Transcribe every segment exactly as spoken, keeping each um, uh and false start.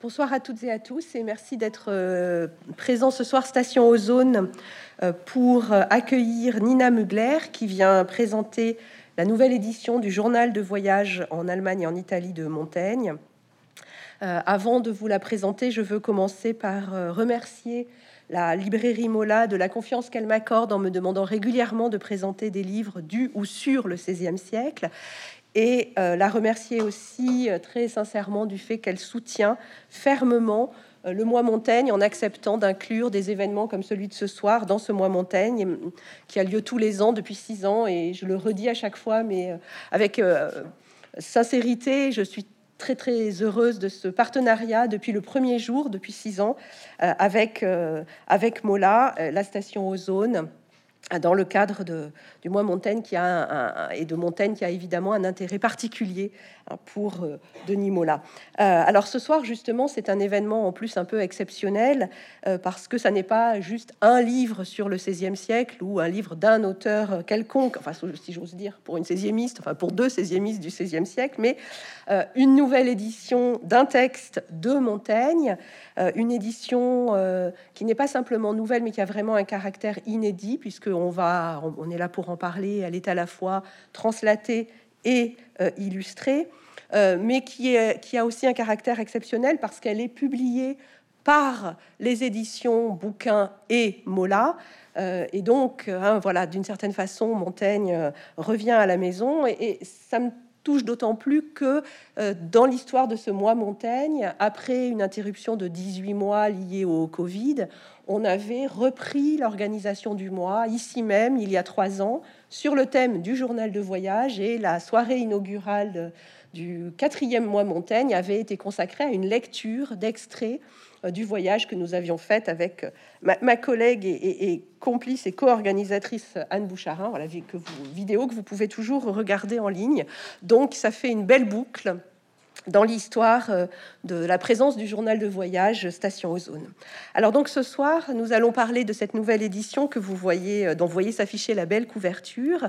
Bonsoir à toutes et à tous et merci d'être euh, présents ce soir Station Ozone euh, pour euh, accueillir Nina Mugler qui vient présenter la nouvelle édition du journal de voyage en Allemagne et en Italie de Montaigne. Euh, avant de vous la présenter, je veux commencer par euh, remercier la librairie Mola de la confiance qu'elle m'accorde en me demandant régulièrement de présenter des livres du ou sur le seizième siècle. Et euh, la remercier aussi euh, très sincèrement du fait qu'elle soutient fermement euh, le mois Montaigne en acceptant d'inclure des événements comme celui de ce soir dans ce mois Montaigne euh, qui a lieu tous les ans depuis six ans. Et je le redis à chaque fois, mais euh, avec euh, sincérité, je suis très très heureuse de ce partenariat depuis le premier jour, depuis six ans, euh, avec, euh, avec Mola, euh, la station Ozone, dans le cadre de, du mois Montaigne qui a un, un, et de Montaigne qui a évidemment un intérêt particulier hein, pour euh, Denis Mola. Euh, alors ce soir justement c'est un événement en plus un peu exceptionnel euh, parce que ça n'est pas juste un livre sur le seizième siècle ou un livre d'un auteur quelconque, enfin si j'ose dire pour une seiziémiste, enfin pour deux seiziémistes du seizième siècle, mais euh, une nouvelle édition d'un texte de Montaigne, euh, une édition euh, qui n'est pas simplement nouvelle mais qui a vraiment un caractère inédit puisque on va, on est là pour en parler. Elle est à la fois translatée et euh, illustrée, euh, mais qui, est, qui a aussi un caractère exceptionnel parce qu'elle est publiée par les éditions Bouquin et Mola. Euh, et donc, hein, voilà, d'une certaine façon, Montaigne euh, revient à la maison. Et, et ça me touche d'autant plus que euh, dans l'histoire de ce mois Montaigne, après une interruption de dix-huit mois liée au Covid, on avait repris l'organisation du mois, ici même, il y a trois ans, sur le thème du journal de voyage, et la soirée inaugurale du quatrième mois Montaigne avait été consacrée à une lecture d'extraits euh, du voyage que nous avions fait avec ma, ma collègue et, et, et complice et co-organisatrice Anne Boucharin, voilà, que vous, vidéo que vous pouvez toujours regarder en ligne. Donc, ça fait une belle boucle dans l'histoire de la présence du journal de voyage Station Ozone. Alors donc ce soir, nous allons parler de cette nouvelle édition que vous voyez, dont vous voyez s'afficher la belle couverture.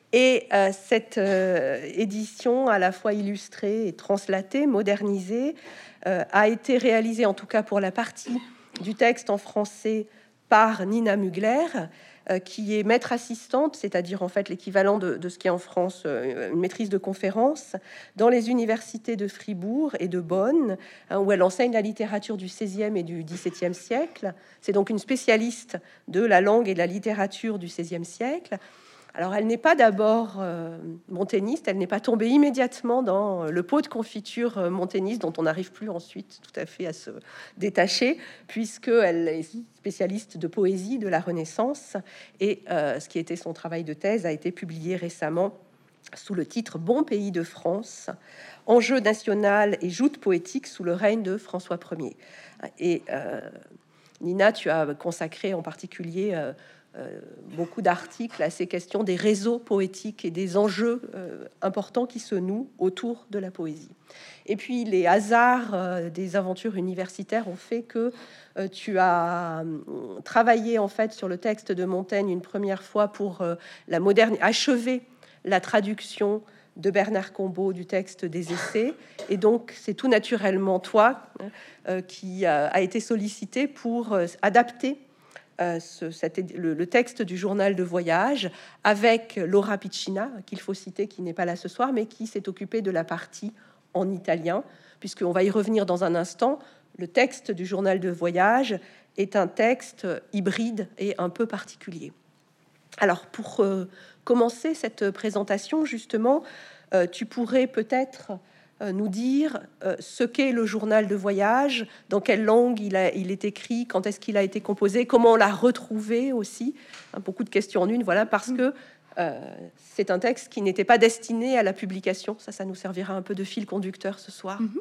Et euh, cette euh, édition, à la fois illustrée et translatée, modernisée, euh, a été réalisée, en tout cas pour la partie du texte en français, par Nina Mugler, euh, qui est maître assistante, c'est-à-dire en fait l'équivalent de, de ce qui est en France euh, une maîtrise de conférence, dans les universités de Fribourg et de Bonn, hein, où elle enseigne la littérature du seizième et du dix-septième siècle. C'est donc une spécialiste de la langue et de la littérature du seizième siècle. Alors, elle n'est pas d'abord euh, montagniste, elle n'est pas tombée immédiatement dans le pot de confiture euh, montagniste dont on n'arrive plus ensuite tout à fait à se détacher, puisqu'elle est spécialiste de poésie de la Renaissance, et euh, ce qui était son travail de thèse a été publié récemment sous le titre « Bon pays de France, enjeu national et joute poétique sous le règne de François Ier ». Et euh, Nina, tu as consacré en particulier... Euh, Euh, beaucoup d'articles à ces questions des réseaux poétiques et des enjeux euh, importants qui se nouent autour de la poésie. Et puis les hasards euh, des aventures universitaires ont fait que euh, tu as euh, travaillé en fait sur le texte de Montaigne une première fois pour euh, la moderne achever la traduction de Bernard Combault du texte des Essais, et donc c'est tout naturellement toi euh, qui a, a été sollicité pour euh, adapter Euh, ce, cette, le, le texte du journal de voyage avec Laura Piccina, qu'il faut citer, qui n'est pas là ce soir, mais qui s'est occupée de la partie en italien, puisqu'on va y revenir dans un instant. Le texte du journal de voyage est un texte hybride et un peu particulier. Alors, pour euh, commencer cette présentation, justement, euh, tu pourrais peut-être nous dire euh, ce qu'est le journal de voyage, dans quelle langue il, a, il est écrit, quand est-ce qu'il a été composé, comment on l'a retrouvé aussi, hein, beaucoup de questions en une, voilà, parce que euh, c'est un texte qui n'était pas destiné à la publication. Ça, ça nous servira un peu de fil conducteur ce soir. Mm-hmm.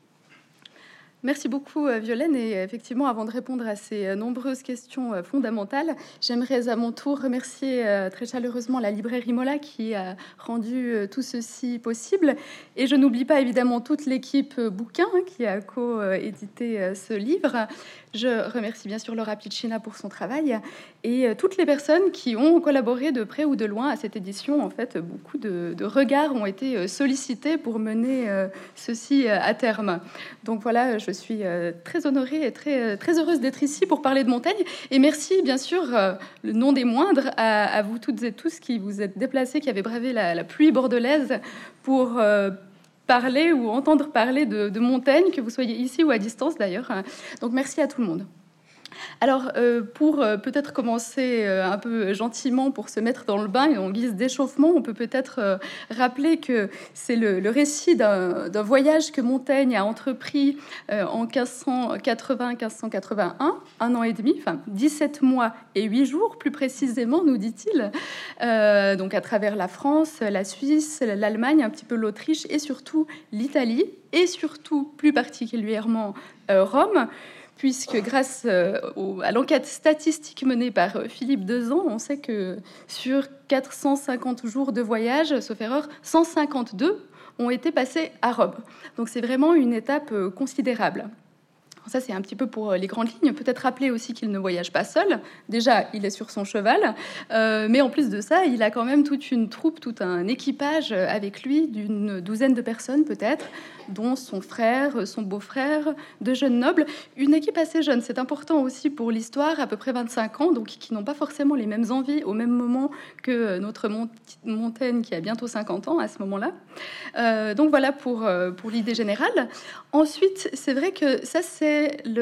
Merci beaucoup, Violaine. Et effectivement, avant de répondre à ces nombreuses questions fondamentales, j'aimerais à mon tour remercier très chaleureusement la librairie Mola qui a rendu tout ceci possible. Et je n'oublie pas évidemment toute l'équipe Bouquin qui a co-édité ce livre. Je remercie bien sûr Laura Piccina pour son travail et toutes les personnes qui ont collaboré de près ou de loin à cette édition. En fait, beaucoup de, de regards ont été sollicités pour mener ceci à terme. Donc voilà, je suis euh, très honorée et très, très heureuse d'être ici pour parler de Montaigne. Et merci, bien sûr, euh, le nom des moindres, à, à vous toutes et tous qui vous êtes déplacés, qui avez bravé la, la pluie bordelaise pour euh, parler ou entendre parler de, de Montaigne, que vous soyez ici ou à distance d'ailleurs. Donc merci à tout le monde. Alors, euh, pour euh, peut-être commencer euh, un peu gentiment pour se mettre dans le bain et en guise d'échauffement, on peut peut-être euh, rappeler que c'est le, le récit d'un, d'un voyage que Montaigne a entrepris euh, en quinze cent quatre-vingts quinze cent quatre-vingt-un, un an et demi, enfin dix-sept mois et huit jours, plus précisément, nous dit-il, euh, donc à travers la France, la Suisse, l'Allemagne, un petit peu l'Autriche et surtout l'Italie, et surtout, plus particulièrement, euh, Rome, puisque grâce euh, au, à l'enquête statistique menée par euh, Philippe Dezan, on sait que sur quatre cent cinquante jours de voyage, sauf erreur, cent cinquante-deux ont été passés à Rome. Donc c'est vraiment une étape euh, considérable. Ça, c'est un petit peu pour les grandes lignes. Peut-être rappeler aussi qu'il ne voyage pas seul. Déjà, il est sur son cheval. Euh, mais en plus de ça, il a quand même toute une troupe, tout un équipage avec lui d'une douzaine de personnes peut-être, dont son frère, son beau-frère, deux jeunes nobles. Une équipe assez jeune, c'est important aussi pour l'histoire, à peu près vingt-cinq ans, donc qui n'ont pas forcément les mêmes envies au même moment que notre Montaigne, qui a bientôt cinquante ans à ce moment-là. Euh, donc voilà pour, pour l'idée générale. Ensuite, c'est vrai que ça, c'est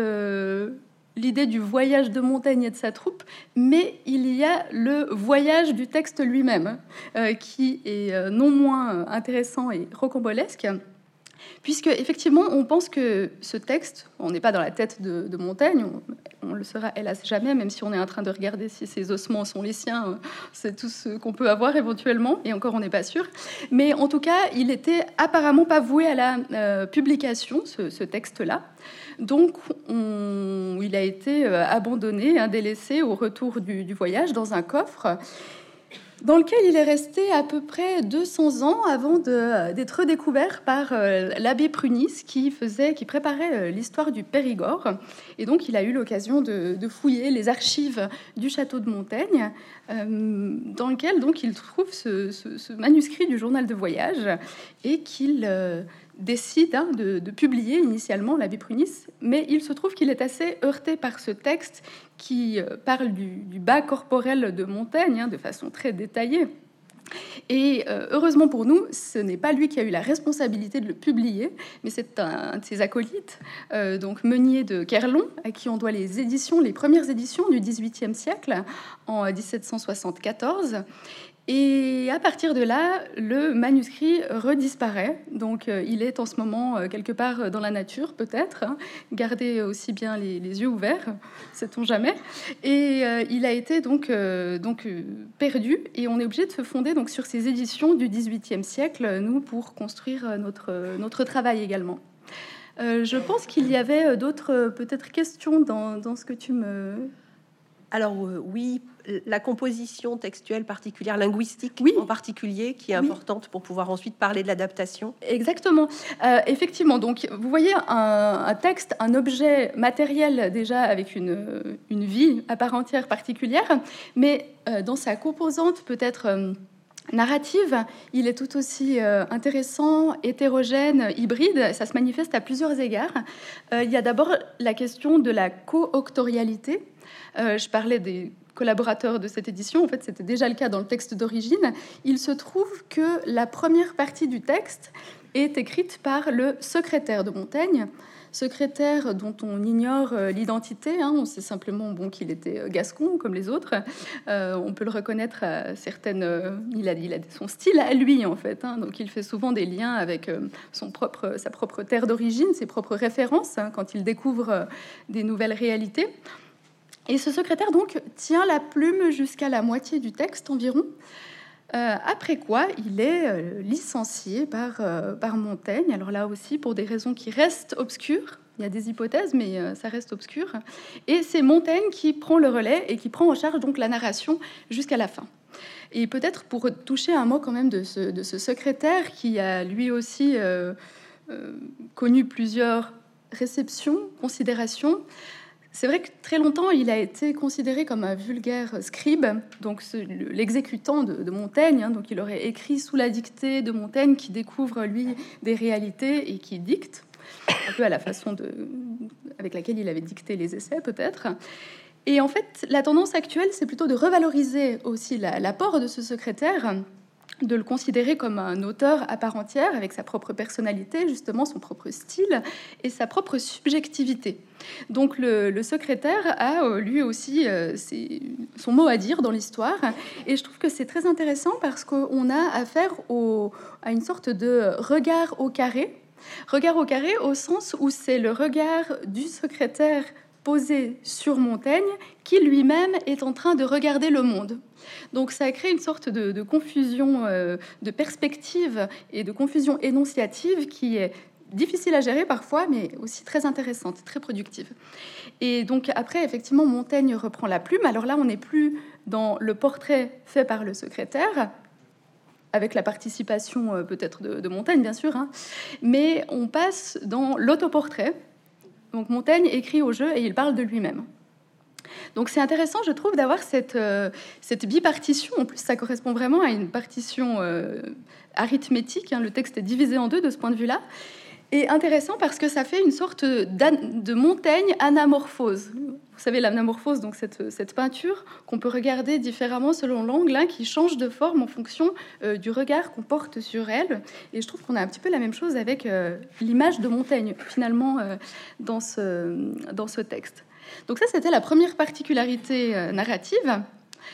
Le, l'idée du voyage de Montaigne et de sa troupe, mais il y a le voyage du texte lui-même, euh, qui est euh, non moins intéressant et rocambolesque, puisque effectivement, on pense que ce texte, on n'est pas dans la tête de, de Montaigne, on, on le sera hélas jamais, même si on est en train de regarder si ses ossements sont les siens, c'est tout ce qu'on peut avoir éventuellement, et encore on n'est pas sûr. Mais en tout cas, il était apparemment pas voué à la euh, publication, ce, ce texte-là. Donc, on, il a été euh, abandonné, hein, délaissé au retour du, du voyage dans un coffre, dans lequel il est resté à peu près deux cents ans avant de, d'être redécouvert par euh, l'abbé Prunis, qui, faisait, qui préparait euh, l'histoire du Périgord. Et donc, il a eu l'occasion de, de fouiller les archives du château de Montaigne, euh, dans lequel donc, il trouve ce, ce, ce manuscrit du journal de voyage, et qu'il euh, décide hein, de, de publier initialement l'abbé Prunis. Mais il se trouve qu'il est assez heurté par ce texte qui parle du, du bas corporel de Montaigne, hein, de façon très détaillée. Et euh, heureusement pour nous, ce n'est pas lui qui a eu la responsabilité de le publier, mais c'est un, un de ses acolytes, euh, donc Meunier de Kerlon, à qui on doit les éditions, les premières éditions du dix-huitième siècle, en dix-sept cent soixante-quatorze. Et à partir de là, le manuscrit redisparaît. Donc, euh, il est en ce moment euh, quelque part dans la nature, peut-être. Hein. Gardez aussi bien les, les yeux ouverts, sait-on jamais. Et euh, il a été donc, euh, donc euh, perdu. Et on est obligé de se fonder donc, sur ces éditions du dix-huitième siècle, nous, pour construire notre, notre travail également. Euh, je pense qu'il y avait d'autres, peut-être, questions dans, dans ce que tu me... Alors euh, oui, la composition textuelle particulière, linguistique oui. en particulier, qui est oui. importante pour pouvoir ensuite parler de l'adaptation. Exactement. Euh, effectivement, donc vous voyez un, un texte, un objet matériel déjà avec une, une vie à part entière particulière, mais euh, dans sa composante peut-être... Euh, narrative, il est tout aussi euh, intéressant, hétérogène, hybride. Ça se manifeste à plusieurs égards. Euh, il y a d'abord la question de la co-auctorialité. Euh, je parlais des collaborateurs de cette édition. En fait, c'était déjà le cas dans le texte d'origine. Il se trouve que la première partie du texte est écrite par le secrétaire de Montaigne, secrétaire dont on ignore l'identité. Hein. On sait simplement bon, qu'il était gascon, comme les autres. Euh, on peut le reconnaître à certaines... Euh, il, a, il a son style à lui, en fait. Hein. Donc, il fait souvent des liens avec euh, son propre, sa propre terre d'origine, ses propres références, hein, quand il découvre euh, des nouvelles réalités. Et ce secrétaire, donc, tient la plume jusqu'à la moitié du texte environ. Euh, après quoi, il est euh, licencié par, euh, par Montaigne. Alors là aussi, pour des raisons qui restent obscures. Il y a des hypothèses, mais euh, ça reste obscur. Et c'est Montaigne qui prend le relais et qui prend en charge donc la narration jusqu'à la fin. Et peut-être pour toucher un mot quand même de ce, de ce secrétaire qui a lui aussi euh, euh, connu plusieurs réceptions, considérations. C'est vrai que très longtemps, il a été considéré comme un vulgaire scribe, donc ce, l'exécutant de, de Montaigne. Hein, donc il aurait écrit sous la dictée de Montaigne, qui découvre, lui, des réalités et qui dicte. un peu à la façon de, avec laquelle il avait dicté les essais, peut-être. Et en fait, la tendance actuelle, c'est plutôt de revaloriser aussi la, l'apport de ce secrétaire, de le considérer comme un auteur à part entière, avec sa propre personnalité, justement son propre style et sa propre subjectivité. Donc le, le secrétaire a euh, lui aussi euh, ses, son mot à dire dans l'histoire, et je trouve que c'est très intéressant parce qu'on a affaire au, à une sorte de regard au carré, regard au carré au sens où c'est le regard du secrétaire posé sur Montaigne, qui lui-même est en train de regarder le monde. Donc ça crée une sorte de, de confusion euh, de perspective et de confusion énonciative qui est difficile à gérer parfois, mais aussi très intéressante, très productive. Et donc après, effectivement, Montaigne reprend la plume. Alors là, on n'est plus dans le portrait fait par le secrétaire, avec la participation euh, peut-être de, de Montaigne, bien sûr, hein, mais on passe dans l'autoportrait. Donc Montaigne écrit au jeu et il parle de lui-même. Donc c'est intéressant, je trouve, d'avoir cette, euh, cette bipartition. En plus, ça correspond vraiment à une partition euh, arithmétique. Hein. Le texte est divisé en deux de ce point de vue-là. Et intéressant parce que ça fait une sorte de Montaigne anamorphose. Vous savez, l'anamorphose, donc cette, cette peinture qu'on peut regarder différemment selon l'angle, hein, qui change de forme en fonction euh, du regard qu'on porte sur elle. Et je trouve qu'on a un petit peu la même chose avec euh, l'image de Montaigne, finalement, euh, dans, ce, dans ce texte. Donc ça, c'était la première particularité euh, narrative.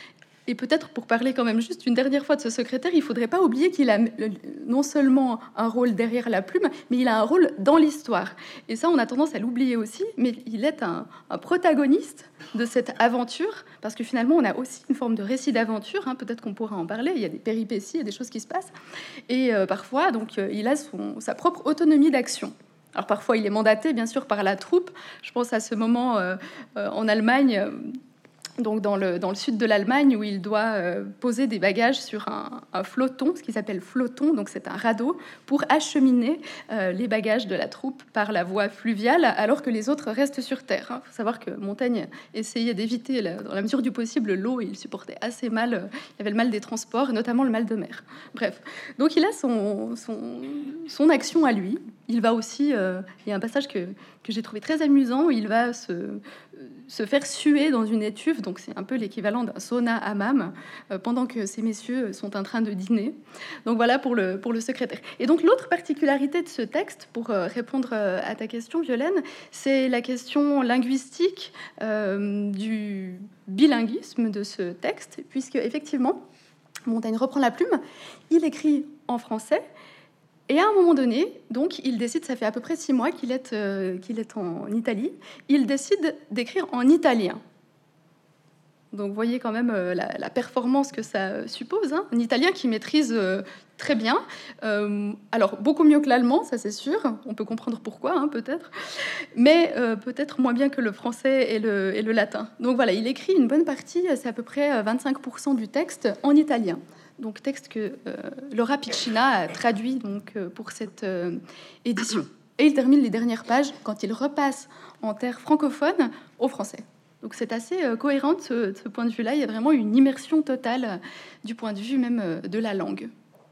Et peut-être pour parler quand même juste une dernière fois de ce secrétaire, il ne faudrait pas oublier qu'il a non seulement un rôle derrière la plume, mais il a un rôle dans l'histoire. Et ça, on a tendance à l'oublier aussi, mais il est un, un protagoniste de cette aventure, parce que finalement, on a aussi une forme de récit d'aventure, hein, peut-être qu'on pourra en parler, il y a des péripéties, il y a des choses qui se passent, et euh, parfois, donc, euh, il a son, sa propre autonomie d'action. Alors parfois, il est mandaté, bien sûr, par la troupe. Je pense à ce moment euh, euh, en Allemagne... Euh, donc dans le, dans le sud de l'Allemagne, où il doit euh, poser des bagages sur un, un flotton, ce qui s'appelle flotton, donc c'est un radeau, pour acheminer euh, les bagages de la troupe par la voie fluviale, alors que les autres restent sur terre. Il faut savoir que Montaigne essayait d'éviter, la, dans la mesure du possible, l'eau, et il supportait assez mal, euh, il avait le mal des transports, et notamment le mal de mer. Bref, donc il a son, son, son action à lui. Il va aussi, euh, il y a un passage que, que j'ai trouvé très amusant, où il va se... se faire suer dans une étuve, donc c'est un peu l'équivalent d'un sauna hammam, euh, pendant que ces messieurs sont en train de dîner. Donc voilà pour le, pour le secrétaire. Et donc l'autre particularité de ce texte, pour euh, répondre euh, à ta question, Violaine, c'est la question linguistique euh, du bilinguisme de ce texte, puisque effectivement, Montaigne reprend la plume, il écrit en français. Et à un moment donné, donc, il décide, ça fait à peu près six mois qu'il est, euh, qu'il est en Italie, il décide d'écrire en italien. Donc, vous voyez quand même euh, la, la performance que ça suppose, hein. Un italien qui maîtrise euh, très bien, euh, alors beaucoup mieux que l'allemand, ça c'est sûr, on peut comprendre pourquoi, hein, peut-être, mais euh, peut-être moins bien que le français et le, et le latin. Donc voilà, il écrit une bonne partie, c'est à peu près vingt-cinq pour cent du texte en italien. Donc texte que euh, Laura Piccina a traduit donc, euh, pour cette euh, édition. Et il termine les dernières pages quand il repasse en terre francophone au français. Donc c'est assez euh, cohérent de ce, de ce point de vue-là. Il y a vraiment une immersion totale euh, du point de vue même euh, de la langue.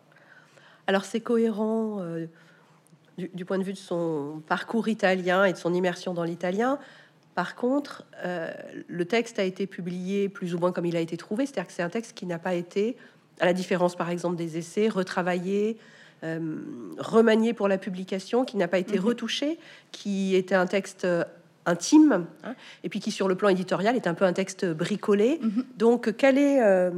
Alors c'est cohérent euh, du, du point de vue de son parcours italien et de son immersion dans l'italien. Par contre, euh, le texte a été publié plus ou moins comme il a été trouvé, c'est-à-dire que c'est un texte qui n'a pas été, à la différence par exemple des essais, retravaillé, euh, remanié pour la publication, qui n'a pas été mmh. retouché, qui était un texte euh, intime, hein, et puis qui sur le plan éditorial est un peu un texte bricolé. Mmh. Donc quel est euh,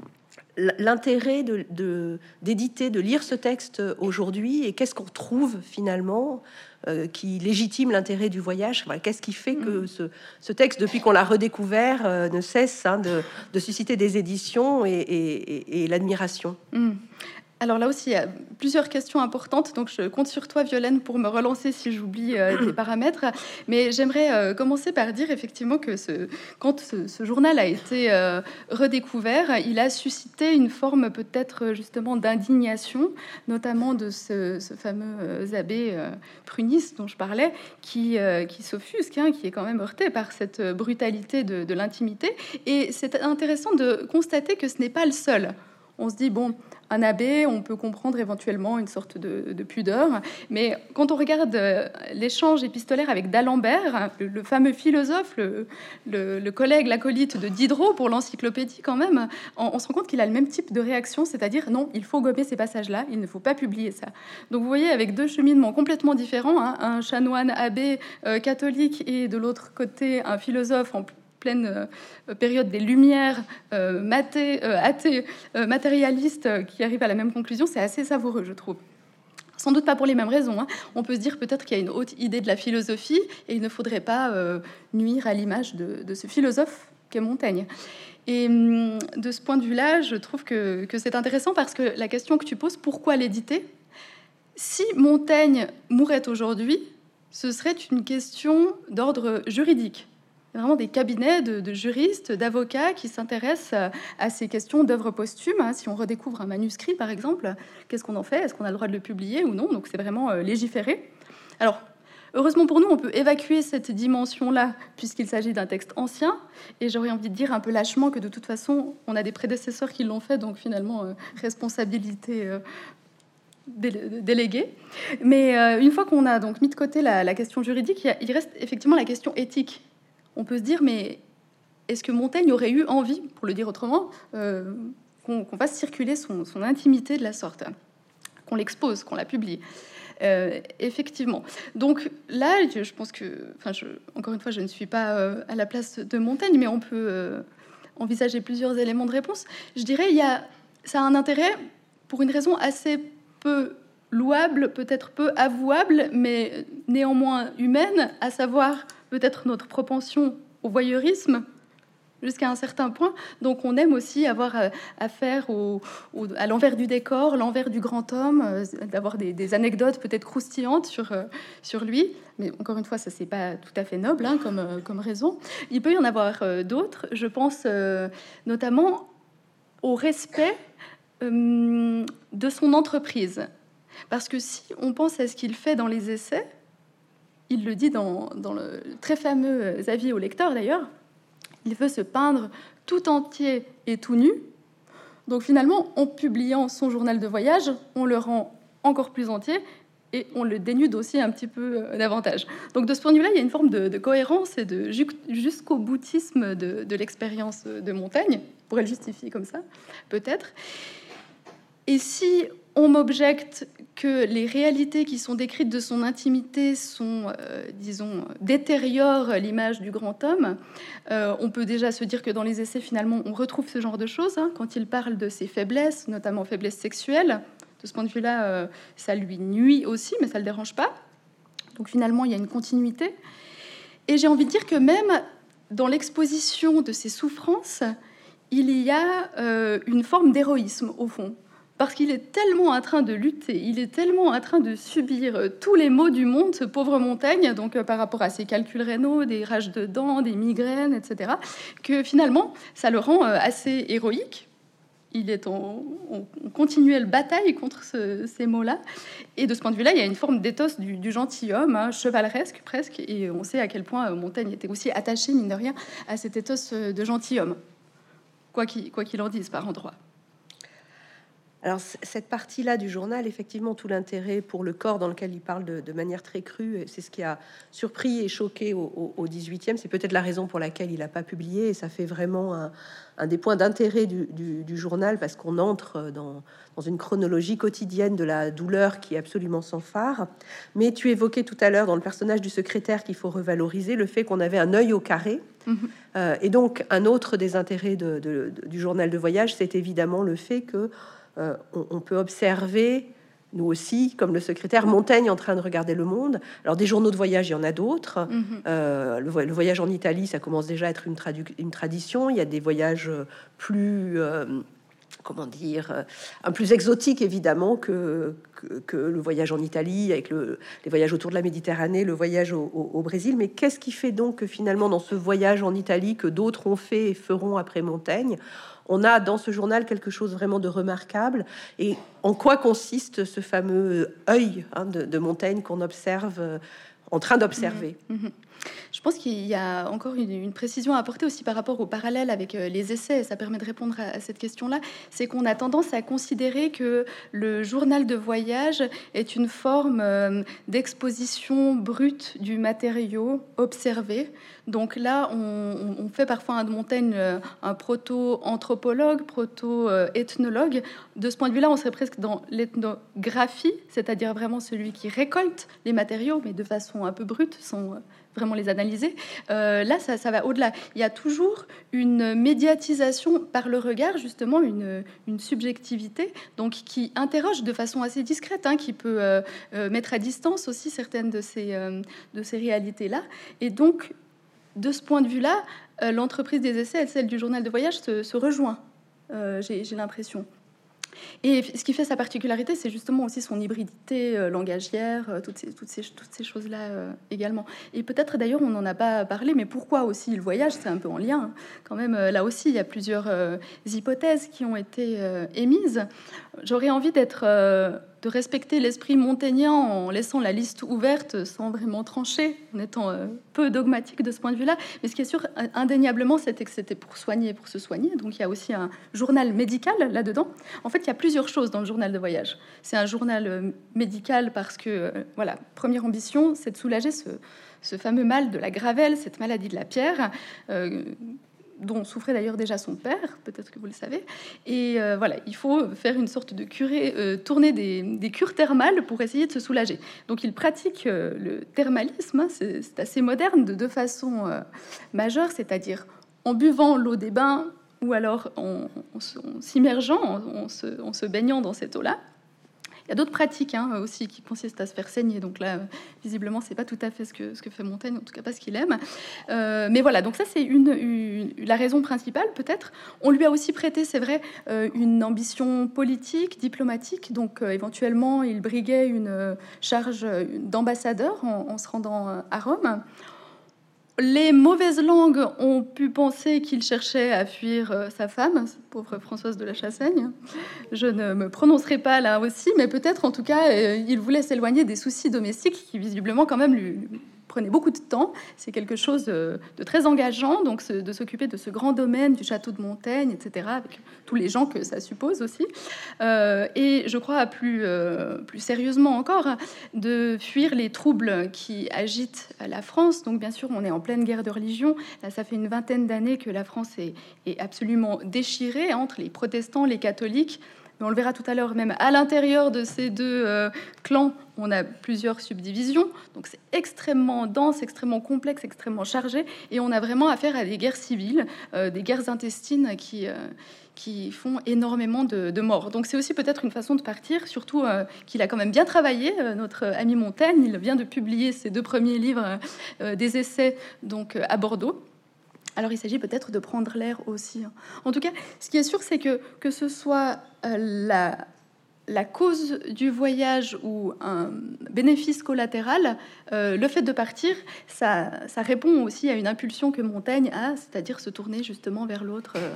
l'intérêt de, de, d'éditer, de lire ce texte aujourd'hui, et qu'est-ce qu'on trouve finalement euh, qui légitime l'intérêt du voyage? Voilà, qu'est-ce qui fait que ce, ce texte, depuis qu'on l'a redécouvert, euh, ne cesse hein, de, de susciter des éditions et, et, et, et l'admiration? mm. Alors là aussi, il y a plusieurs questions importantes, donc je compte sur toi, Violaine, pour me relancer si j'oublie euh, des paramètres. Mais j'aimerais euh, commencer par dire effectivement que ce, quand ce, ce journal a été euh, redécouvert, il a suscité une forme peut-être justement d'indignation, notamment de ce, ce fameux euh, abbé euh, pruniste dont je parlais, qui, euh, qui s'offusque, hein, qui est quand même heurté par cette brutalité de, de l'intimité. Et c'est intéressant de constater que ce n'est pas le seul. On se dit, bon... un abbé, on peut comprendre éventuellement une sorte de, de pudeur. Mais quand on regarde euh, l'échange épistolaire avec d'Alembert, le, le fameux philosophe, le, le, le collègue, l'acolyte de Diderot pour l'encyclopédie quand même, on, on se rend compte qu'il a le même type de réaction, c'est-à-dire non, il faut gommer ces passages-là, il ne faut pas publier ça. Donc vous voyez, avec deux cheminements complètement différents, hein, un chanoine abbé euh, catholique et de l'autre côté un philosophe en pleine euh, période des Lumières, euh, mathé, euh, athée, euh, matérialiste, euh, qui arrive à la même conclusion, c'est assez savoureux, je trouve. Sans doute pas pour les mêmes raisons. Hein. On peut se dire peut-être qu'il y a une haute idée de la philosophie et il ne faudrait pas euh, nuire à l'image de, de ce philosophe qu'est Montaigne. Et hum, de ce point de vue-là, je trouve que, que c'est intéressant parce que la question que tu poses, pourquoi l'éditer ? Si Montaigne mourait aujourd'hui, ce serait une question d'ordre juridique. Il y a vraiment des cabinets de, de juristes, d'avocats qui s'intéressent à, à ces questions d'œuvres posthumes. Hein. Si on redécouvre un manuscrit, par exemple, qu'est-ce qu'on en fait ? Est-ce qu'on a le droit de le publier ou non ? Donc c'est vraiment euh, légiféré. Alors, heureusement pour nous, on peut évacuer cette dimension-là, puisqu'il s'agit d'un texte ancien. Et j'aurais envie de dire un peu lâchement que de toute façon, on a des prédécesseurs qui l'ont fait, donc finalement, euh, responsabilité euh, déléguée. Mais euh, une fois qu'on a donc mis de côté la, la question juridique, il, y a, il reste effectivement la question éthique. On peut se dire, mais est-ce que Montaigne aurait eu envie, pour le dire autrement, euh, qu'on, qu'on fasse circuler son, son intimité de la sorte, qu'on l'expose, qu'on la publie ? Euh, effectivement. Donc là, je, je pense que, enfin, je, encore une fois, je ne suis pas euh, à la place de Montaigne, mais on peut euh, envisager plusieurs éléments de réponse. Je dirais, il y a, ça a un intérêt pour une raison assez peu louable, peut-être peu avouable, mais néanmoins humaine, à savoir peut-être notre propension au voyeurisme jusqu'à un certain point. Donc on aime aussi avoir affaire au, au, à l'envers du décor, l'envers du grand homme, euh, d'avoir des, des anecdotes peut-être croustillantes sur, euh, sur lui. Mais encore une fois, ça, c'est pas tout à fait noble hein, comme, euh, comme raison. Il peut y en avoir euh, d'autres. Je pense euh, notamment au respect euh, de son entreprise. Parce que si on pense à ce qu'il fait dans les essais, il le dit dans, dans le très fameux avis au lecteur d'ailleurs, il veut se peindre tout entier et tout nu. Donc finalement, en publiant son journal de voyage, on le rend encore plus entier et on le dénude aussi un petit peu davantage. Donc de ce point de vue-là, il y a une forme de, de cohérence et de jusqu'au boutisme de, de l'expérience de Montaigne. On pourrait le justifier comme ça, peut-être. Et si on m'objecte que les réalités qui sont décrites de son intimité sont, euh, disons, détériorent l'image du grand homme, euh, on peut déjà se dire que dans les essais, finalement, on retrouve ce genre de choses. Hein, quand il parle de ses faiblesses, notamment faiblesses sexuelles, de ce point de vue-là, euh, ça lui nuit aussi, mais ça ne le dérange pas. Donc finalement, il y a une continuité. Et j'ai envie de dire que même dans l'exposition de ses souffrances, il y a euh, une forme d'héroïsme, au fond. Parce qu'il est tellement en train de lutter, il est tellement en train de subir tous les maux du monde, ce pauvre Montaigne, donc euh, par rapport à ses calculs rénaux, des rages de dents, des migraines, et cetera, que finalement, ça le rend euh, assez héroïque. Il est en, en, en continuelle bataille contre ce, ces maux-là. Et de ce point de vue-là, il y a une forme d'éthos du, du gentilhomme, hein, chevaleresque presque, et on sait à quel point euh, Montaigne était aussi attaché, mine de rien, à cet éthos de gentilhomme, quoi qu'il, quoi qu'il en dise par endroits. Alors, cette partie-là du journal, effectivement, tout l'intérêt pour le corps dans lequel il parle de, de manière très crue, c'est ce qui a surpris et choqué au, au, au dix-huitième. C'est peut-être la raison pour laquelle il n'a pas publié, et ça fait vraiment un, un des points d'intérêt du, du, du journal, parce qu'on entre dans, dans une chronologie quotidienne de la douleur qui est absolument sans phare. Mais tu évoquais tout à l'heure, dans le personnage du secrétaire qu'il faut revaloriser, le fait qu'on avait un œil au carré. Mmh. Euh, et donc, un autre des intérêts de, de, de, du journal de voyage, c'est évidemment le fait que Euh, on, on peut observer, nous aussi, comme le secrétaire, Montaigne en train de regarder le monde. Alors, des journaux de voyage, il y en a d'autres. Mm-hmm. Euh, le, le voyage en Italie, ça commence déjà à être une, tradu- une tradition. Il y a des voyages plus, euh, comment dire, un plus exotiques, évidemment, que, que, que le voyage en Italie, avec le, les voyages autour de la Méditerranée, le voyage au, au, au Brésil. Mais qu'est-ce qui fait donc que, finalement, dans ce voyage en Italie, que d'autres ont fait et feront après Montaigne, on a dans ce journal quelque chose vraiment de remarquable. Et en quoi consiste ce fameux œil hein, de, de Montaigne qu'on observe, euh, en train d'observer? Mmh, mmh. Je pense qu'il y a encore une, une précision à apporter aussi par rapport au parallèle avec euh, les essais, ça permet de répondre à, à cette question-là, c'est qu'on a tendance à considérer que le journal de voyage est une forme euh, d'exposition brute du matériau observé. Donc là, on, on fait parfois un de Montaigne euh, un proto-anthropologue, proto-ethnologue. De ce point de vue-là, on serait presque dans l'ethnographie, c'est-à-dire vraiment celui qui récolte les matériaux, mais de façon un peu brute, sans vraiment les analyser. Euh, là, ça, ça va au-delà. Il y a toujours une médiatisation par le regard, justement, une, une subjectivité, donc qui interroge de façon assez discrète, hein, qui peut euh, euh, mettre à distance aussi certaines de ces, euh, de ces réalités-là. Et donc, de ce point de vue-là, euh, l'entreprise des essais et celle du journal de voyage se, se rejoint, euh, j'ai, j'ai l'impression. Et ce qui fait sa particularité, c'est justement aussi son hybridité euh, langagière, euh, toutes ces, toutes ces, toutes ces choses-là euh, également. Et peut-être d'ailleurs, on n'en a pas parlé, mais pourquoi aussi le voyage, c'est un peu en lien. Hein. Quand même, euh, là aussi, il y a plusieurs euh, hypothèses qui ont été euh, émises. J'aurais envie d'être... Euh, de respecter l'esprit montagnien en laissant la liste ouverte sans vraiment trancher, en étant euh, peu dogmatique de ce point de vue-là. Mais ce qui est sûr, indéniablement, c'était que c'était pour soigner, pour se soigner. Donc il y a aussi un journal médical là-dedans. En fait, il y a plusieurs choses dans le journal de voyage. C'est un journal euh, médical parce que, euh, voilà, première ambition, c'est de soulager ce, ce fameux mal de la gravelle, cette maladie de la pierre, euh, dont souffrait d'ailleurs déjà son père, peut-être que vous le savez. Et euh, voilà, il faut faire une sorte de curé, euh, tourner des, des cures thermales pour essayer de se soulager. Donc il pratique euh, le thermalisme, hein, c'est, c'est assez moderne, de deux façons euh, majeures, c'est-à-dire en buvant l'eau des bains ou alors en, en, en s'immergeant, en, en, se, en se baignant dans cette eau-là. Il y a d'autres pratiques hein, aussi qui consistent à se faire saigner. Donc là, visiblement, c'est pas tout à fait ce que, ce que fait Montaigne, en tout cas pas ce qu'il aime. Euh, mais voilà, donc ça, c'est une, une, la raison principale, peut-être. On lui a aussi prêté, c'est vrai, euh, une ambition politique, diplomatique. Donc euh, éventuellement, il briguait une charge d'ambassadeur en, en se rendant à Rome. Les mauvaises langues ont pu penser qu'il cherchait à fuir euh, sa femme, pauvre Françoise de la Chassaigne. Je ne me prononcerai pas là aussi, mais peut-être en tout cas, euh, il voulait s'éloigner des soucis domestiques qui visiblement quand même lui, lui prenaient beaucoup de temps. C'est quelque chose de, de très engageant, donc ce, de s'occuper de ce grand domaine du château de Montaigne, et cetera, avec tous les gens que ça suppose aussi. Euh, et je crois plus, euh, plus sérieusement encore, de fuir les troubles qui agitent la France. Donc bien sûr, on est en pleine guerre de religion. Là, ça fait une vingtaine d'années que la France est, est absolument déchirée entre les protestants, les catholiques. Mais on le verra tout à l'heure, même à l'intérieur de ces deux euh, clans, on a plusieurs subdivisions. Donc c'est extrêmement dense, extrêmement complexe, extrêmement chargé. Et on a vraiment affaire à des guerres civiles, euh, des guerres intestines qui, euh, qui font énormément de, de morts. Donc c'est aussi peut-être une façon de partir, surtout euh, qu'il a quand même bien travaillé, euh, notre ami Montaigne. Il vient de publier ses deux premiers livres euh, des essais donc, à Bordeaux. Alors, il s'agit peut-être de prendre l'air aussi. En tout cas, ce qui est sûr, c'est que que ce soit euh, la, la cause du voyage ou un bénéfice collatéral, euh, le fait de partir, ça, ça répond aussi à une impulsion que Montaigne a, c'est-à-dire se tourner justement vers l'autre euh,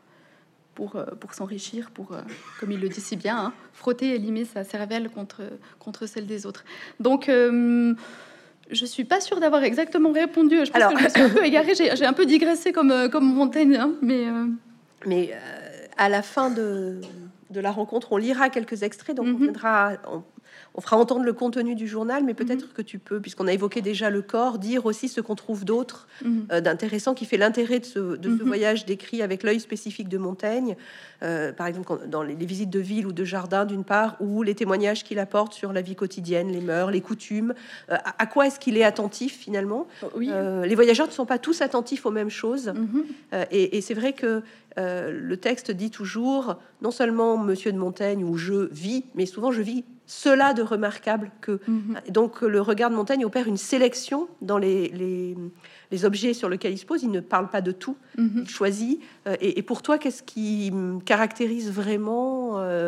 pour, euh, pour s'enrichir, pour, euh, comme il le dit si bien, hein, frotter et limer sa cervelle contre, contre celle des autres. Donc... Euh, je suis pas sûre d'avoir exactement répondu. Je pense Alors, que je me suis un peu égarée. J'ai, j'ai un peu digressé comme, comme Montaigne, hein, mais... Euh... Mais euh, à la fin de, de la rencontre, on lira quelques extraits, donc mm-hmm. on, viendra, on, on fera entendre le contenu du journal, mais peut-être mm-hmm. que tu peux, puisqu'on a évoqué déjà le corps, dire aussi ce qu'on trouve d'autre mm-hmm. euh, d'intéressant, qui fait l'intérêt de ce, de mm-hmm. ce voyage décrit avec l'œil spécifique de Montaigne, euh, par exemple quand, dans les, les visites de ville ou de jardin d'une part, ou les témoignages qu'il apporte sur la vie quotidienne, les mœurs, les coutumes. Euh, à, à quoi est-ce qu'il est attentif finalement? Oui. euh, Les voyageurs ne sont pas tous attentifs aux mêmes choses, mm-hmm. euh, et, et c'est vrai que Euh, le texte dit toujours, non seulement Monsieur de Montaigne ou je vis, mais souvent je vis cela de remarquable que. Mm-hmm. Donc le regard de Montaigne opère une sélection dans les, les, les objets sur lesquels il se pose. Il ne parle pas de tout, mm-hmm. il choisit. Euh, et, et pour toi, qu'est-ce qui caractérise vraiment euh,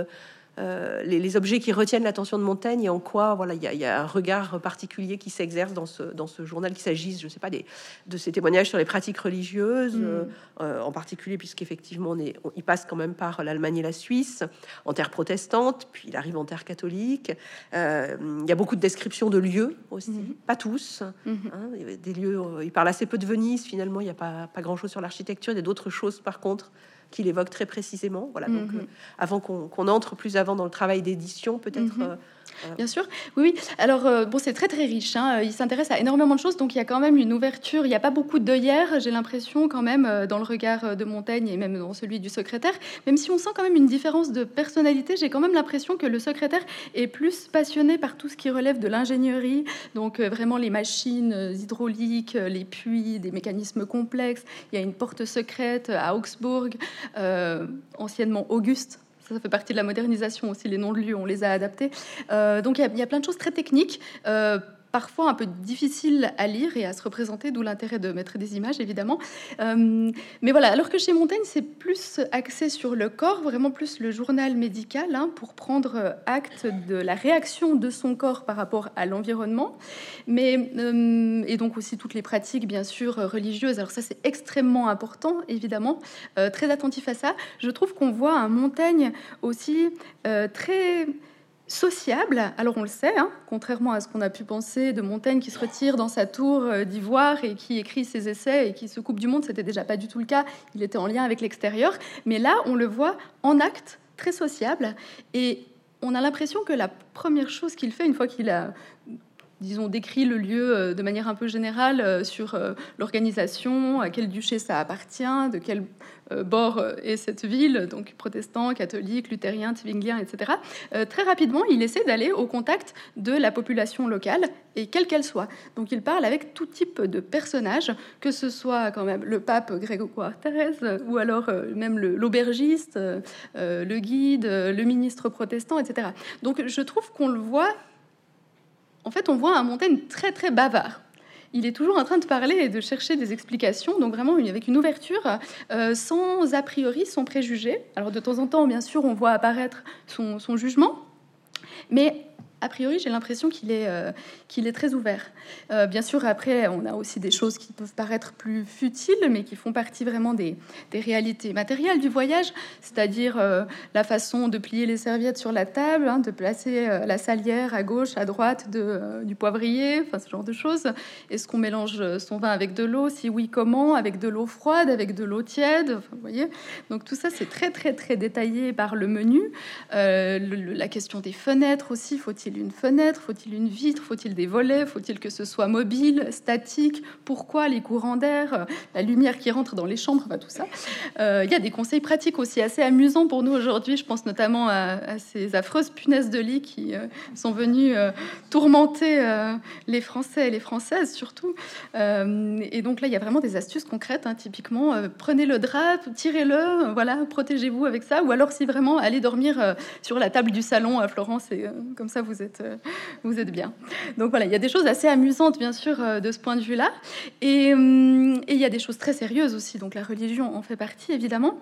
euh, les, les objets qui retiennent l'attention de Montaigne et en quoi voilà il y, y a un regard particulier qui s'exerce dans ce dans ce journal, qu'il s'agisse, je sais pas, des de ces témoignages sur les pratiques religieuses, mmh. euh, euh, en particulier puisqu'effectivement on est on, il passe quand même par l'Allemagne et la Suisse en terre protestante, puis il arrive en terre catholique. Euh, il y a beaucoup de descriptions de lieux aussi, mmh. pas tous. Mmh. Hein, il y avait des lieux. Euh, il parle assez peu de Venise finalement. Il n'y a pas pas grand chose sur l'architecture. Il y a d'autres choses par contre qu'il évoque très précisément. Voilà, mm-hmm. donc euh, avant qu'on, qu'on entre plus avant dans le travail d'édition, peut-être. Mm-hmm. Euh, Bien sûr, oui. oui. Alors, euh, bon, c'est très très riche. Hein. Il s'intéresse à énormément de choses, donc il y a quand même une ouverture. Il n'y a pas beaucoup d'œillères, j'ai l'impression, quand même, euh, dans le regard de Montaigne et même dans celui du secrétaire. Même si on sent quand même une différence de personnalité, j'ai quand même l'impression que le secrétaire est plus passionné par tout ce qui relève de l'ingénierie, donc euh, vraiment les machines hydrauliques, les puits, des mécanismes complexes. Il y a une porte secrète à Augsbourg, euh, anciennement Auguste. Ça fait partie de la modernisation aussi, les noms de lieux, on les a adaptés. Euh, donc il y, y a plein de choses très techniques, euh, parfois un peu difficiles à lire et à se représenter, d'où l'intérêt de mettre des images, évidemment. Euh, mais voilà, alors que chez Montaigne, c'est plus axé sur le corps, vraiment plus le journal médical, hein, pour prendre acte de la réaction de son corps par rapport à l'environnement. Mais, euh, et donc aussi toutes les pratiques, bien sûr, religieuses. Alors ça, c'est extrêmement important, évidemment. Euh, très attentif à ça. Je trouve qu'on voit un Montaigne aussi euh, très sociable. Alors on le sait, hein, contrairement à ce qu'on a pu penser de Montaigne qui se retire dans sa tour euh, d'ivoire et qui écrit ses essais et qui se coupe du monde, c'était déjà pas du tout le cas. Il était en lien avec l'extérieur. Mais là, on le voit en acte, très sociable. Et on a l'impression que la première chose qu'il fait, une fois qu'il a, disons, décrit le lieu de manière un peu générale sur l'organisation, à quel duché ça appartient, de quel bord est cette ville, donc protestant, catholique, luthérien, zwinglien, et cetera. Euh, très rapidement, il essaie d'aller au contact de la population locale, et quelle qu'elle soit. Donc il parle avec tout type de personnages, que ce soit quand même le pape Grégoire Thérèse, ou alors euh, même le, l'aubergiste, euh, le guide, le ministre protestant, et cetera. Donc je trouve qu'on le voit. En fait, on voit un Montaigne très, très bavard. Il est toujours en train de parler et de chercher des explications, donc vraiment avec une ouverture, euh, sans a priori, sans préjugés. Alors, de temps en temps, bien sûr, on voit apparaître son, son jugement, mais a priori, j'ai l'impression qu'il est, euh, qu'il est très ouvert. Euh, bien sûr, après, on a aussi des choses qui peuvent paraître plus futiles, mais qui font partie vraiment des, des réalités matérielles du voyage, c'est-à-dire euh, la façon de plier les serviettes sur la table, hein, de placer euh, la salière à gauche, à droite de, euh, du poivrier, enfin ce genre de choses. Est-ce qu'on mélange son vin avec de l'eau? Si oui, comment? Avec de l'eau froide, avec de l'eau tiède, enfin, vous voyez. Donc tout ça, c'est très, très, très détaillé par le menu. Euh, le, la question des fenêtres aussi, faut-il une fenêtre? Faut-il une vitre? Faut-il des volets? Faut-il que ce soit mobile, statique? Pourquoi les courants d'air? La lumière qui rentre dans les chambres, enfin, tout ça. Euh, il y a des conseils pratiques aussi assez amusants pour nous aujourd'hui. Je pense notamment à, à ces affreuses punaises de lit qui euh, sont venues euh, tourmenter euh, les Français et les Françaises surtout. Euh, et donc là, il y a vraiment des astuces concrètes. Hein, typiquement, euh, prenez le drap, tirez-le, euh, voilà, protégez-vous avec ça. Ou alors, si vraiment, allez dormir euh, sur la table du salon à Florence et euh, comme ça, vous êtes, euh, vous êtes bien. Donc voilà, il y a des choses assez amusantes, bien sûr, euh, de ce point de vue-là. Et, euh, et il y a des choses très sérieuses aussi. Donc la religion en fait partie, évidemment.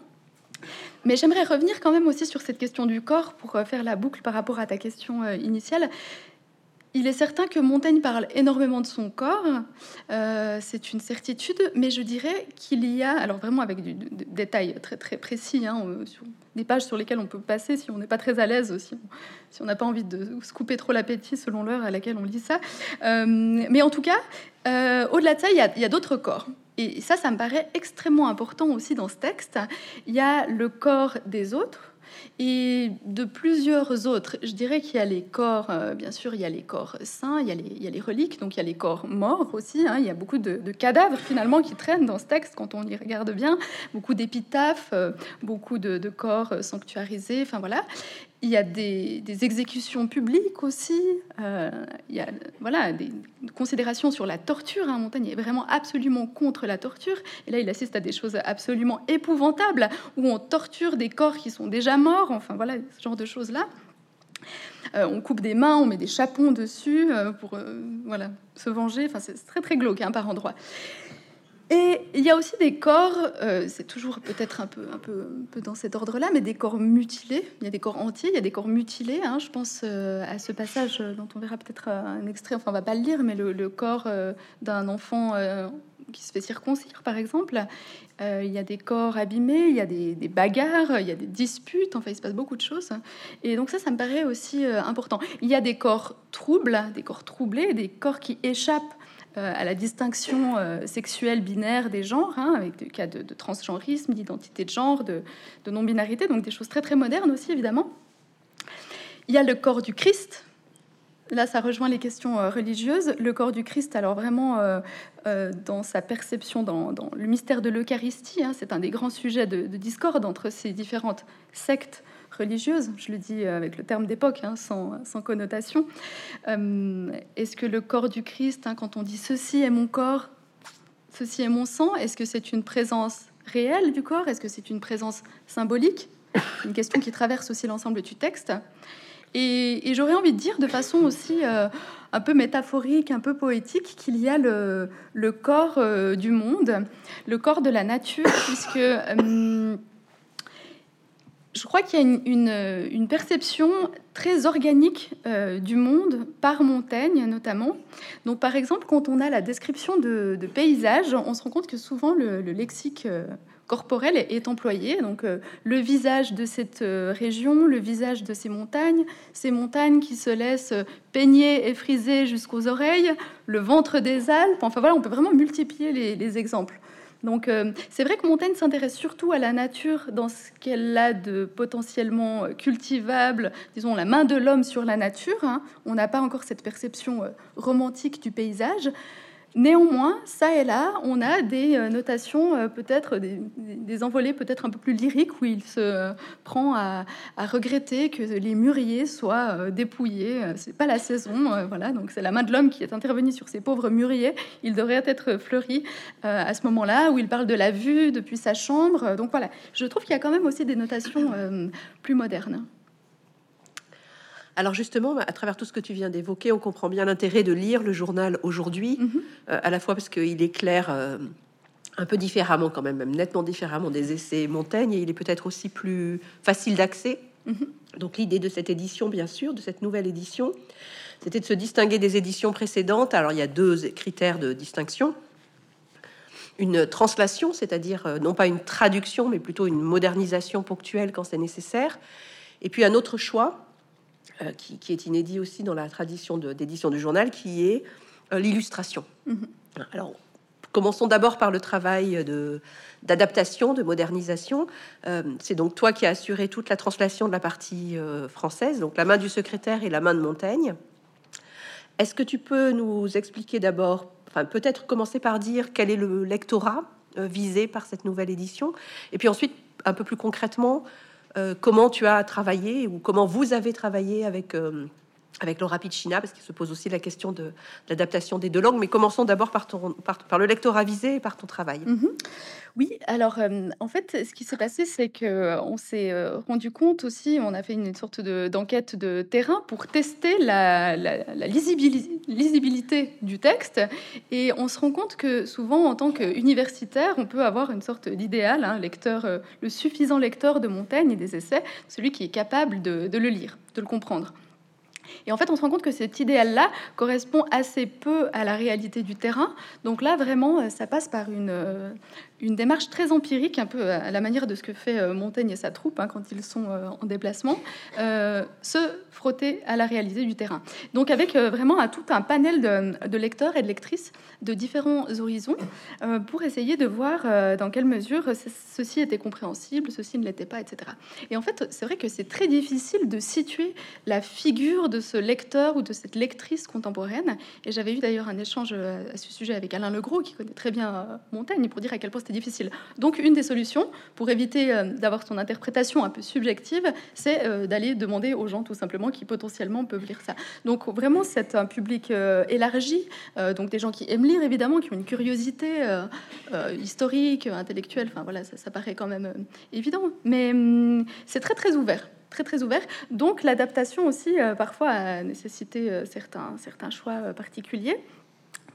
Mais j'aimerais revenir quand même aussi sur cette question du corps pour euh, faire la boucle par rapport à ta question euh, initiale. Il est certain que Montaigne parle énormément de son corps, euh, c'est une certitude, mais je dirais qu'il y a, alors vraiment avec du, du, du détail très très précis, hein, sur des pages sur lesquelles on peut passer si on n'est pas très à l'aise, si on si on n'a pas envie de se couper trop l'appétit selon l'heure à laquelle on lit ça. Euh, mais en tout cas, euh, au-delà de ça, il y a, il y a d'autres corps. Et ça, ça me paraît extrêmement important aussi dans ce texte. Il y a le corps des autres, et de plusieurs autres. Je dirais qu'il y a les corps, euh, bien sûr, il y a les corps saints, il y a les, il y a les reliques, donc il y a les corps morts aussi. Hein, il y a beaucoup de, de cadavres finalement qui traînent dans ce texte quand on y regarde bien. Beaucoup d'épitaphes, euh, beaucoup de, de corps sanctuarisés. Enfin voilà. Il y a des, des exécutions publiques aussi. Euh, il y a voilà, des considérations sur la torture. Hein. Montaigne est vraiment absolument contre la torture. Et là, il assiste à des choses absolument épouvantables où on torture des corps qui sont déjà morts. Enfin, voilà, ce genre de choses-là. Euh, on coupe des mains, on met des chapons dessus euh, pour euh, voilà, se venger. Enfin, c'est très, très glauque hein, par endroits. Et il y a aussi des corps, euh, c'est toujours peut-être un peu, un, peu, un peu dans cet ordre-là, mais des corps mutilés. Il y a des corps entiers, il y a des corps mutilés. Hein. Je pense euh, à ce passage dont on verra peut-être un extrait, enfin on va pas le lire, mais le, le corps euh, d'un enfant euh, qui se fait circoncire, par exemple. Euh, il y a des corps abîmés, il y a des, des bagarres, il y a des disputes, enfin il se passe beaucoup de choses. Et donc ça, ça me paraît aussi euh, important. Il y a des corps troubles, des corps troublés, des corps qui échappent Euh, à la distinction euh, sexuelle binaire des genres, hein, avec des cas de, de transgenrisme, d'identité de genre, de, de non-binarité, donc des choses très très modernes aussi, évidemment. Il y a le corps du Christ. Là, ça rejoint les questions euh, religieuses. Le corps du Christ, alors vraiment, euh, euh, dans sa perception, dans, dans le mystère de l'Eucharistie, hein, c'est un des grands sujets de, de discorde entre ces différentes sectes religieuses, je le dis avec le terme d'époque, hein, sans, sans connotation. Euh, est-ce que le corps du Christ, hein, quand on dit « ceci est mon corps, ceci est mon sang », est-ce que c'est une présence réelle du corps? Est-ce que c'est une présence symbolique? Une question qui traverse aussi l'ensemble du texte. Et, et j'aurais envie de dire de façon aussi euh, un peu métaphorique, un peu poétique, qu'il y a le, le corps euh, du monde, le corps de la nature, puisque... Euh, Je crois qu'il y a une, une, une perception très organique euh, du monde par Montaigne, notamment. Donc, par exemple, quand on a la description de, de paysages, on se rend compte que souvent le, le lexique euh, corporel est, est employé. Donc, euh, le visage de cette euh, région, le visage de ces montagnes, ces montagnes qui se laissent peigner et friser jusqu'aux oreilles, le ventre des Alpes. Enfin, voilà, on peut vraiment multiplier les, les exemples. Donc, euh, c'est vrai que Montaigne s'intéresse surtout à la nature dans ce qu'elle a de potentiellement cultivable, disons la main de l'homme sur la nature. Hein. On n'a pas encore cette perception euh, romantique du paysage. Néanmoins, ça et là, on a des euh, notations, euh, peut-être des, des envolées peut-être un peu plus lyriques, où il se euh, prend à, à regretter que les mûriers soient euh, dépouillés. C'est pas la saison, euh, voilà. Donc c'est la main de l'homme qui est intervenue sur ces pauvres mûriers. Ils devraient être fleuris euh, à ce moment-là, où il parle de la vue depuis sa chambre. Donc voilà, je trouve qu'il y a quand même aussi des notations euh, plus modernes. Alors justement, à travers tout ce que tu viens d'évoquer, on comprend bien l'intérêt de lire le journal aujourd'hui, mm-hmm. euh, à la fois parce qu'il éclaire euh, un peu différemment, quand même, même nettement différemment des essais Montaigne, et il est peut-être aussi plus facile d'accès. Mm-hmm. Donc l'idée de cette édition, bien sûr, de cette nouvelle édition, c'était de se distinguer des éditions précédentes. Alors il y a deux critères de distinction. Une translation, c'est-à-dire euh, non pas une traduction, mais plutôt une modernisation ponctuelle quand c'est nécessaire. Et puis un autre choix, Euh, qui, qui est inédit aussi dans la tradition de, d'édition du journal, qui est euh, l'illustration. Mm-hmm. Alors, commençons d'abord par le travail de, d'adaptation, de modernisation. Euh, c'est donc toi qui as assuré toute la translation de la partie euh, française, donc la main du secrétaire et la main de Montaigne. Est-ce que tu peux nous expliquer d'abord, enfin peut-être commencer par dire quel est le lectorat euh, visé par cette nouvelle édition, et puis ensuite, un peu plus concrètement, Euh, comment tu as travaillé ou comment vous avez travaillé avec, euh, avec Laura Piccina, parce qu'il se pose aussi la question de, de l'adaptation des deux langues. Mais commençons d'abord par, ton, par, par le lectorat visé et par ton travail. Mm-hmm. Oui, alors euh, en fait, ce qui s'est passé, c'est qu'on s'est euh, rendu compte aussi, on a fait une sorte de, d'enquête de terrain pour tester la, la, la lisibilité, lisibilité du texte. Et on se rend compte que souvent, en tant qu'universitaire, on peut avoir une sorte d'idéal, hein, lecteur, euh, le suffisant lecteur de Montaigne et des essais, celui qui est capable de, de le lire, de le comprendre. Et en fait, on se rend compte que cet idéal-là correspond assez peu à la réalité du terrain. Donc là, vraiment, ça passe par une, une démarche très empirique, un peu à la manière de ce que fait Montaigne et sa troupe hein, quand ils sont en déplacement, euh, se frotter à la réalité du terrain. Donc avec euh, vraiment un, tout un panel de, de lecteurs et de lectrices de différents horizons euh, pour essayer de voir euh, dans quelle mesure ceci était compréhensible, ceci ne l'était pas, et cetera. Et en fait, c'est vrai que c'est très difficile de situer la figure de ce lecteur ou de cette lectrice contemporaine. Et j'avais eu d'ailleurs un échange à ce sujet avec Alain Legros, qui connaît très bien Montaigne, pour dire à quel point c'était difficile. Donc, une des solutions pour éviter euh, d'avoir son interprétation un peu subjective, c'est euh, d'aller demander aux gens tout simplement qui potentiellement peuvent lire ça. Donc, vraiment, c'est un public euh, élargi, euh, donc des gens qui aiment lire, évidemment, qui ont une curiosité euh, euh, historique, intellectuelle. Enfin, voilà, ça, ça paraît quand même euh, évident. Mais hum, c'est très, très ouvert. Très très ouvert. Donc l'adaptation aussi euh, parfois a nécessité euh, certains, certains choix euh, particuliers.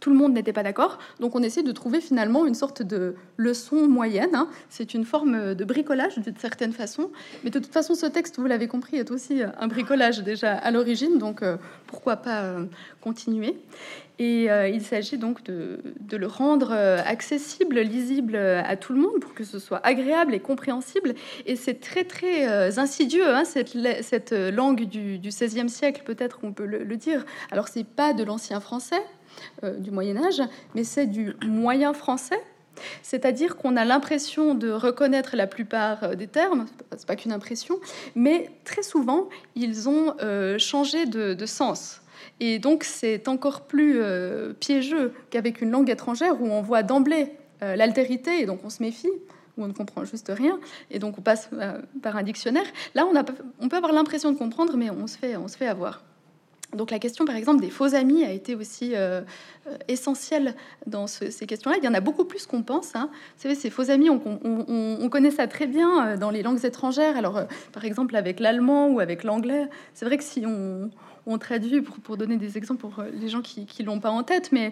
tout le monde n'était pas d'accord. Donc on essaie de trouver finalement une sorte de leçon moyenne. Hein. C'est une forme de bricolage d'une certaine façon. Mais de toute façon, ce texte, vous l'avez compris, est aussi un bricolage déjà à l'origine. Donc euh, pourquoi pas euh, continuer. Et euh, il s'agit donc de, de le rendre euh, accessible, lisible à tout le monde pour que ce soit agréable et compréhensible. Et c'est très très euh, insidieux, hein, cette, cette langue du, du seizième siècle, peut-être on peut le, le dire. Alors c'est pas de l'ancien français euh, du Moyen-Âge, mais c'est du moyen français. C'est-à-dire qu'on a l'impression de reconnaître la plupart des termes, c'est pas qu'une impression, mais très souvent ils ont euh, changé de, de sens. Et donc, c'est encore plus euh, piégeux qu'avec une langue étrangère où on voit d'emblée euh, l'altérité et donc on se méfie, où on ne comprend juste rien, et donc on passe euh, par un dictionnaire. Là, on, a, on peut avoir l'impression de comprendre, mais on se fait, on se fait avoir. Donc la question, par exemple, des faux amis a été aussi euh, essentielle dans ce, ces questions-là. Il y en a beaucoup plus qu'on pense. Hein. Vous savez, ces faux amis, on, on, on, on connaît ça très bien dans les langues étrangères. Alors, euh, par exemple, avec l'allemand ou avec l'anglais, c'est vrai que si on... on traduit, pour, pour donner des exemples pour les gens qui ne l'ont pas en tête, mais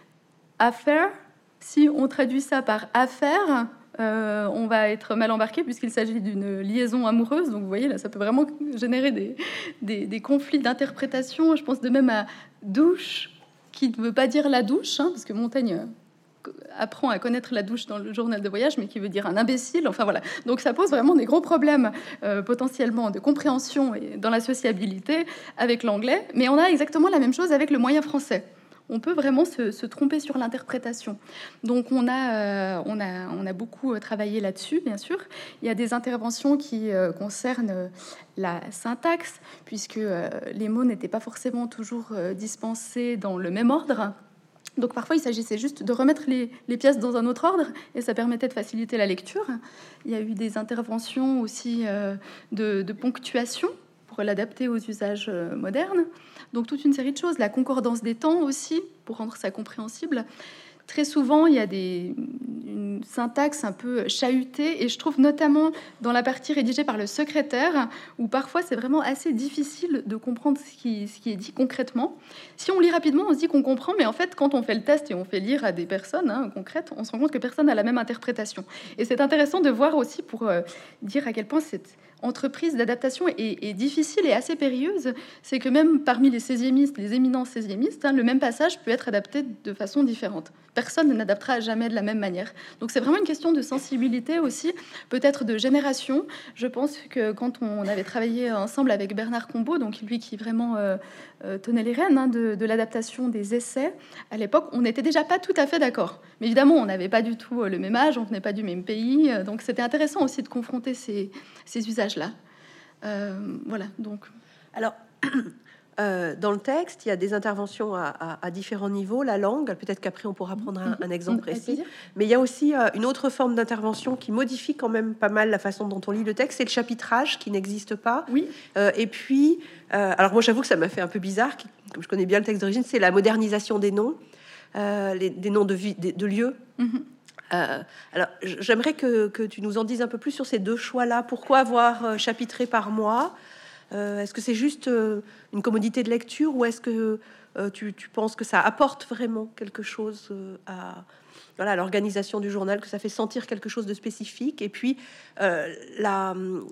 affaire, si on traduit ça par affaire, euh, on va être mal embarqué puisqu'il s'agit d'une liaison amoureuse. Donc vous voyez, là, ça peut vraiment générer des, des, des conflits d'interprétation. Je pense de même à douche, qui ne veut pas dire la douche, hein, parce que Montaigne apprend à connaître la douche dans le journal de voyage, mais qui veut dire un imbécile. Enfin voilà. Donc ça pose vraiment des gros problèmes euh, potentiellement de compréhension et dans la sociabilité avec l'anglais. Mais on a exactement la même chose avec le moyen français. On peut vraiment se, se tromper sur l'interprétation. Donc on a, euh, on a, on a beaucoup travaillé là-dessus, bien sûr. Il y a des interventions qui euh, concernent la syntaxe, puisque euh, les mots n'étaient pas forcément toujours euh, dispensés dans le même ordre. Donc parfois, il s'agissait juste de remettre les, les pièces dans un autre ordre, et ça permettait de faciliter la lecture. Il y a eu des interventions aussi euh, de, de ponctuation pour l'adapter aux usages euh, modernes. Donc toute une série de choses. La concordance des temps aussi, pour rendre ça compréhensible. Très souvent, il y a des, une syntaxe un peu chahutée, et je trouve notamment dans la partie rédigée par le secrétaire, où parfois c'est vraiment assez difficile de comprendre ce qui, ce qui est dit concrètement. Si on lit rapidement, on se dit qu'on comprend, mais en fait, quand on fait le test et on fait lire à des personnes hein, concrètes, on se rend compte que personne n'a la même interprétation. Et c'est intéressant de voir aussi pour euh, dire à quel point cette entreprise d'adaptation est, est difficile et assez périlleuse. C'est que même parmi les seiziémistes, les éminents seiziémistes, hein, le même passage peut être adapté de façon différente. Personne n'adaptera jamais de la même manière. Donc c'est vraiment une question de sensibilité aussi, peut-être de génération. Je pense que quand on avait travaillé ensemble avec Bernard Combeau, donc lui qui vraiment euh, euh, tenait les rênes hein, de, de l'adaptation des essais, à l'époque, on n'était déjà pas tout à fait d'accord. Mais évidemment, on n'avait pas du tout le même âge, on venait pas du même pays, donc c'était intéressant aussi de confronter ces, ces usages-là. Euh, voilà, donc... Alors... Euh, dans le texte, il y a des interventions à, à, à différents niveaux, la langue, peut-être qu'après on pourra prendre un, un exemple précis, mais il y a aussi euh, une autre forme d'intervention qui modifie quand même pas mal la façon dont on lit le texte, c'est le chapitrage qui n'existe pas. Oui. Euh, et puis, euh, alors moi j'avoue que ça m'a fait un peu bizarre, comme je connais bien le texte d'origine, c'est la modernisation des noms, euh, les, des noms de, vie, de, de lieux. Mm-hmm. Euh, alors j'aimerais que, que tu nous en dises un peu plus sur ces deux choix-là. Pourquoi avoir euh, chapitré par mois ? Euh, est-ce que c'est juste euh, une commodité de lecture ou est-ce que euh, tu, tu penses que ça apporte vraiment quelque chose euh, à, voilà, à l'organisation du journal, que ça fait sentir quelque chose de spécifique? Et puis, euh, la,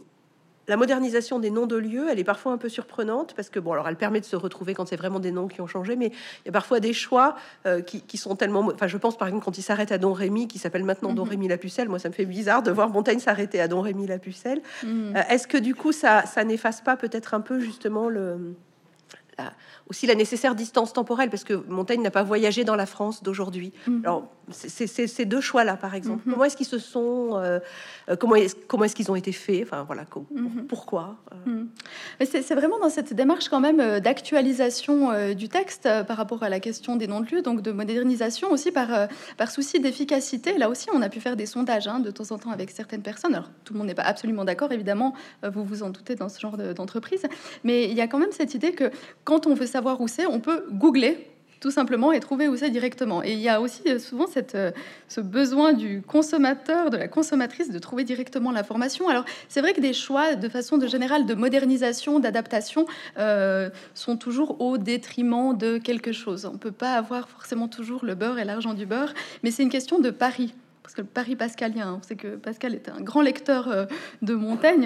la modernisation des noms de lieux, elle est parfois un peu surprenante parce que, bon, alors elle permet de se retrouver quand c'est vraiment des noms qui ont changé, mais il y a parfois des choix euh, qui, qui sont tellement... Enfin, je pense par exemple quand il s'arrête à Don Rémy, qui s'appelle maintenant mm-hmm. Don Rémy la Pucelle, moi ça me fait bizarre de voir Montaigne s'arrêter à Don Rémy la Pucelle. Mm-hmm. Euh, est-ce que du coup ça, ça n'efface pas peut-être un peu justement le... La, aussi la nécessaire distance temporelle, parce que Montaigne n'a pas voyagé dans la France d'aujourd'hui. Mm-hmm. Alors, c'est, c'est ces deux choix-là, par exemple. Mm-hmm. Comment est-ce qu'ils se sont... Euh, comment, est-ce, comment est-ce qu'ils ont été faits? Enfin, voilà, com- mm-hmm. pourquoi euh... mm-hmm. Mais c'est, c'est vraiment dans cette démarche quand même d'actualisation euh, du texte euh, par rapport à la question des noms de lieux, donc de modernisation aussi par, euh, par souci d'efficacité. Là aussi, on a pu faire des sondages hein, de temps en temps avec certaines personnes. Alors, tout le monde n'est pas absolument d'accord, évidemment, euh, vous vous en doutez dans ce genre de, d'entreprise. Mais il y a quand même cette idée que quand on veut savoir où c'est, on peut googler tout simplement et trouver où c'est directement. Et il y a aussi souvent cette, ce besoin du consommateur, de la consommatrice, de trouver directement l'information. Alors, c'est vrai que des choix, de façon de générale, de modernisation, d'adaptation, euh, sont toujours au détriment de quelque chose. On ne peut pas avoir forcément toujours le beurre et l'argent du beurre, mais c'est une question de pari. Parce que le pari pascalien, on sait que Pascal était un grand lecteur euh, de Montaigne.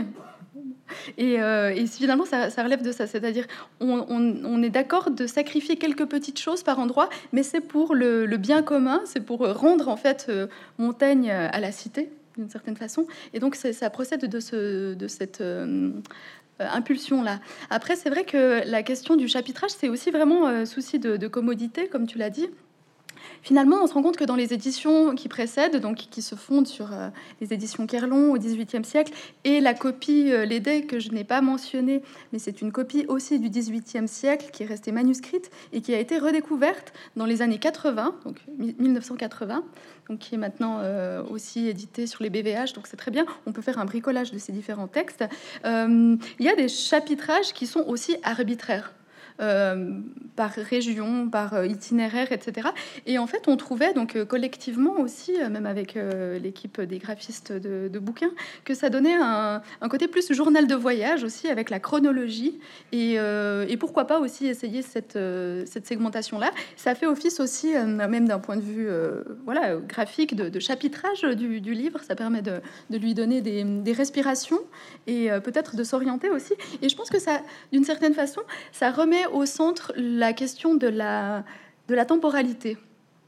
Et, euh, et finalement, ça, ça relève de ça. C'est-à-dire, on, on, on est d'accord de sacrifier quelques petites choses par endroit, mais c'est pour le, le bien commun, c'est pour rendre, en fait, euh, Montaigne à la cité, d'une certaine façon. Et donc, ça procède de, ce, de cette... Euh, Euh, impulsion là. Après, c'est vrai que la question du chapitrage, c'est aussi vraiment euh, souci de, de commodité, comme tu l'as dit. Finalement, on se rend compte que dans les éditions qui précèdent, donc qui se fondent sur euh, les éditions Kerlon au dix-huitième siècle, et la copie euh, Lédet que je n'ai pas mentionnée, mais c'est une copie aussi du dix-huitième siècle qui est restée manuscrite et qui a été redécouverte dans les années quatre-vingts, donc mille neuf cent quatre-vingts, donc qui est maintenant euh, aussi édité sur les B V H, donc c'est très bien. On peut faire un bricolage de ces différents textes. Euh, il y a des chapitrages qui sont aussi arbitraires. Euh, par région, par euh, itinéraire, et cetera. Et en fait, on trouvait donc euh, collectivement aussi, euh, même avec euh, l'équipe des graphistes de, de bouquins, que ça donnait un, un côté plus journal de voyage aussi, avec la chronologie. Et, euh, et pourquoi pas aussi essayer cette, euh, cette segmentation-là. Ça fait office aussi, euh, même d'un point de vue euh, voilà, graphique, de, de chapitrage du, du livre. Ça permet de, de lui donner des, des respirations et euh, peut-être de s'orienter aussi. Et je pense que ça, d'une certaine façon, ça remet au centre la question de la, de la temporalité.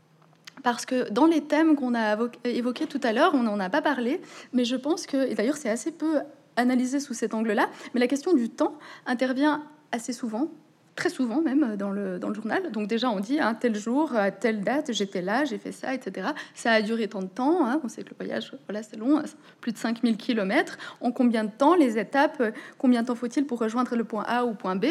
Parce que dans les thèmes qu'on a évoqués tout à l'heure, on n'en a pas parlé, mais je pense que, et d'ailleurs c'est assez peu analysé sous cet angle-là, mais la question du temps intervient assez souvent, très souvent même dans le, dans le journal. Donc déjà on dit, hein, tel jour, à telle date, j'étais là, j'ai fait ça, et cetera. Ça a duré tant de temps, hein. On sait que le voyage, voilà, c'est long, plus de cinq mille kilomètres. En combien de temps, les étapes, combien de temps faut-il pour rejoindre le point A ou point B ?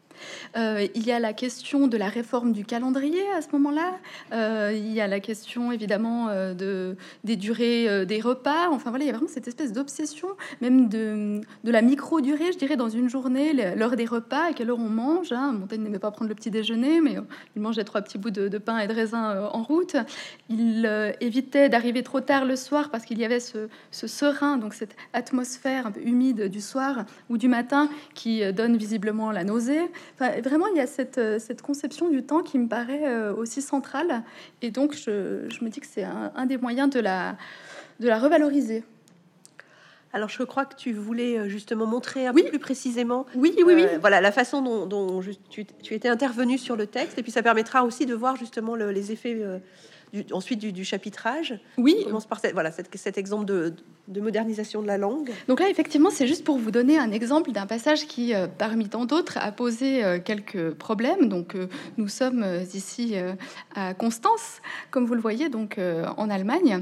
Euh, il y a la question de la réforme du calendrier à ce moment-là. Euh, il y a la question évidemment euh, de, des durées euh, des repas. Enfin voilà, il y a vraiment cette espèce d'obsession, même de, de la micro-durée, je dirais, dans une journée, l'heure des repas, à quelle heure on mange. Hein. Montaigne n'aimait pas prendre le petit déjeuner, mais euh, il mangeait trois petits bouts de, de pain et de raisin euh, en route. Il euh, évitait d'arriver trop tard le soir parce qu'il y avait ce, ce serein, donc cette atmosphère un peu humide du soir ou du matin qui euh, donne visiblement la nausée. Enfin, vraiment, il y a cette, cette conception du temps qui me paraît euh, aussi centrale. Et donc, je, je me dis que c'est un, un des moyens de la, de la revaloriser. Alors, je crois que tu voulais justement montrer un oui. peu plus précisément oui, oui, oui. Euh, voilà, la façon dont, dont je, tu, tu étais intervenu sur le texte. Et puis, ça permettra aussi de voir justement le, les effets... Euh, Du, ensuite du, du chapitrage. Oui. On commence par cette, voilà, cette, cet exemple de, de modernisation de la langue. Donc là, effectivement, c'est juste pour vous donner un exemple d'un passage qui, euh, parmi tant d'autres, a posé euh, quelques problèmes. Donc, euh, nous sommes euh, ici euh, à Constance, comme vous le voyez, donc euh, en Allemagne.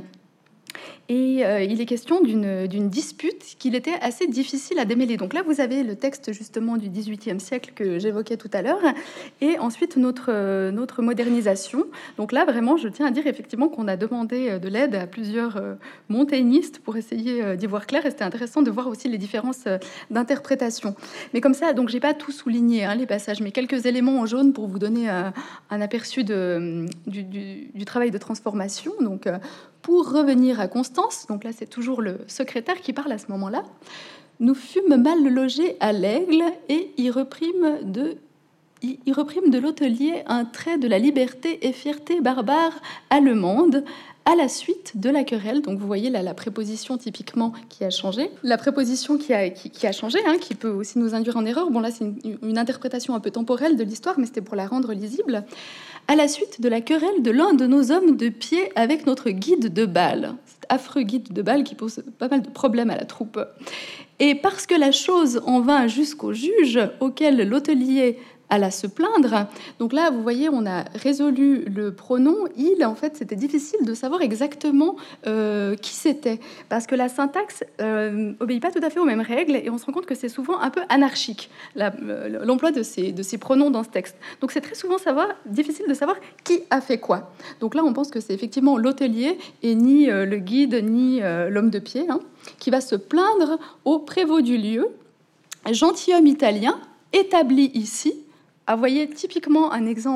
Et euh, il est question d'une, d'une dispute qu'il était assez difficile à démêler. Donc là, vous avez le texte justement du dix-huitième siècle que j'évoquais tout à l'heure, et ensuite notre, euh, notre modernisation. Donc là, vraiment, je tiens à dire effectivement qu'on a demandé de l'aide à plusieurs euh, montainistes pour essayer euh, d'y voir clair, et c'était intéressant de voir aussi les différences euh, d'interprétation. Mais comme ça, donc j'ai pas tout souligné, hein, les passages, mais quelques éléments en jaune pour vous donner euh, un aperçu de, du, du, du travail de transformation. Donc, euh, pour revenir à Constance, donc là c'est toujours le secrétaire qui parle à ce moment-là, nous fûmes mal logés à l'Aigle et y reprîmes de, y, y reprîmes de l'hôtelier un trait de la liberté et fierté barbare allemande à la suite de la querelle. Donc vous voyez là la préposition typiquement qui a changé. La préposition qui a, qui, qui a changé, hein, qui peut aussi nous induire en erreur. Bon là c'est une, une interprétation un peu temporelle de l'histoire, mais c'était pour la rendre lisible. À la suite de la querelle de l'un de nos hommes de pied avec notre guide de bal. Cet affreux guide de bal qui pose pas mal de problèmes à la troupe. Et parce que la chose en vint jusqu'au juge, auquel l'hôtelier alla se plaindre. Donc là, vous voyez, on a résolu le pronom il. En fait, c'était difficile de savoir exactement euh, qui c'était, parce que la syntaxe euh, obéit pas tout à fait aux mêmes règles, et on se rend compte que c'est souvent un peu anarchique, la, euh, l'emploi de ces, de ces pronoms dans ce texte. Donc c'est très souvent savoir, difficile de savoir qui a fait quoi. Donc là, on pense que c'est effectivement l'hôtelier, et ni euh, le guide, ni euh, l'homme de pied, hein, qui va se plaindre au prévôt du lieu, gentilhomme italien, établi ici. Ah, vous voyez typiquement un exemple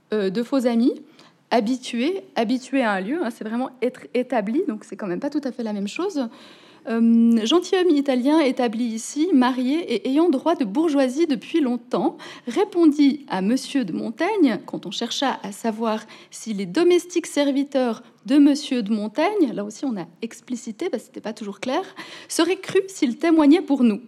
euh, de faux amis, habitués, habitués à un lieu, hein, c'est vraiment être établi, donc c'est quand même pas tout à fait la même chose. Euh, gentilhomme italien établi ici, marié et ayant droit de bourgeoisie depuis longtemps, répondit à Monsieur de Montaigne, quand on chercha à savoir si les domestiques serviteurs de Monsieur de Montaigne, là aussi on a explicité, parce que c'était pas toujours clair, seraient crus s'ils témoignaient pour nous.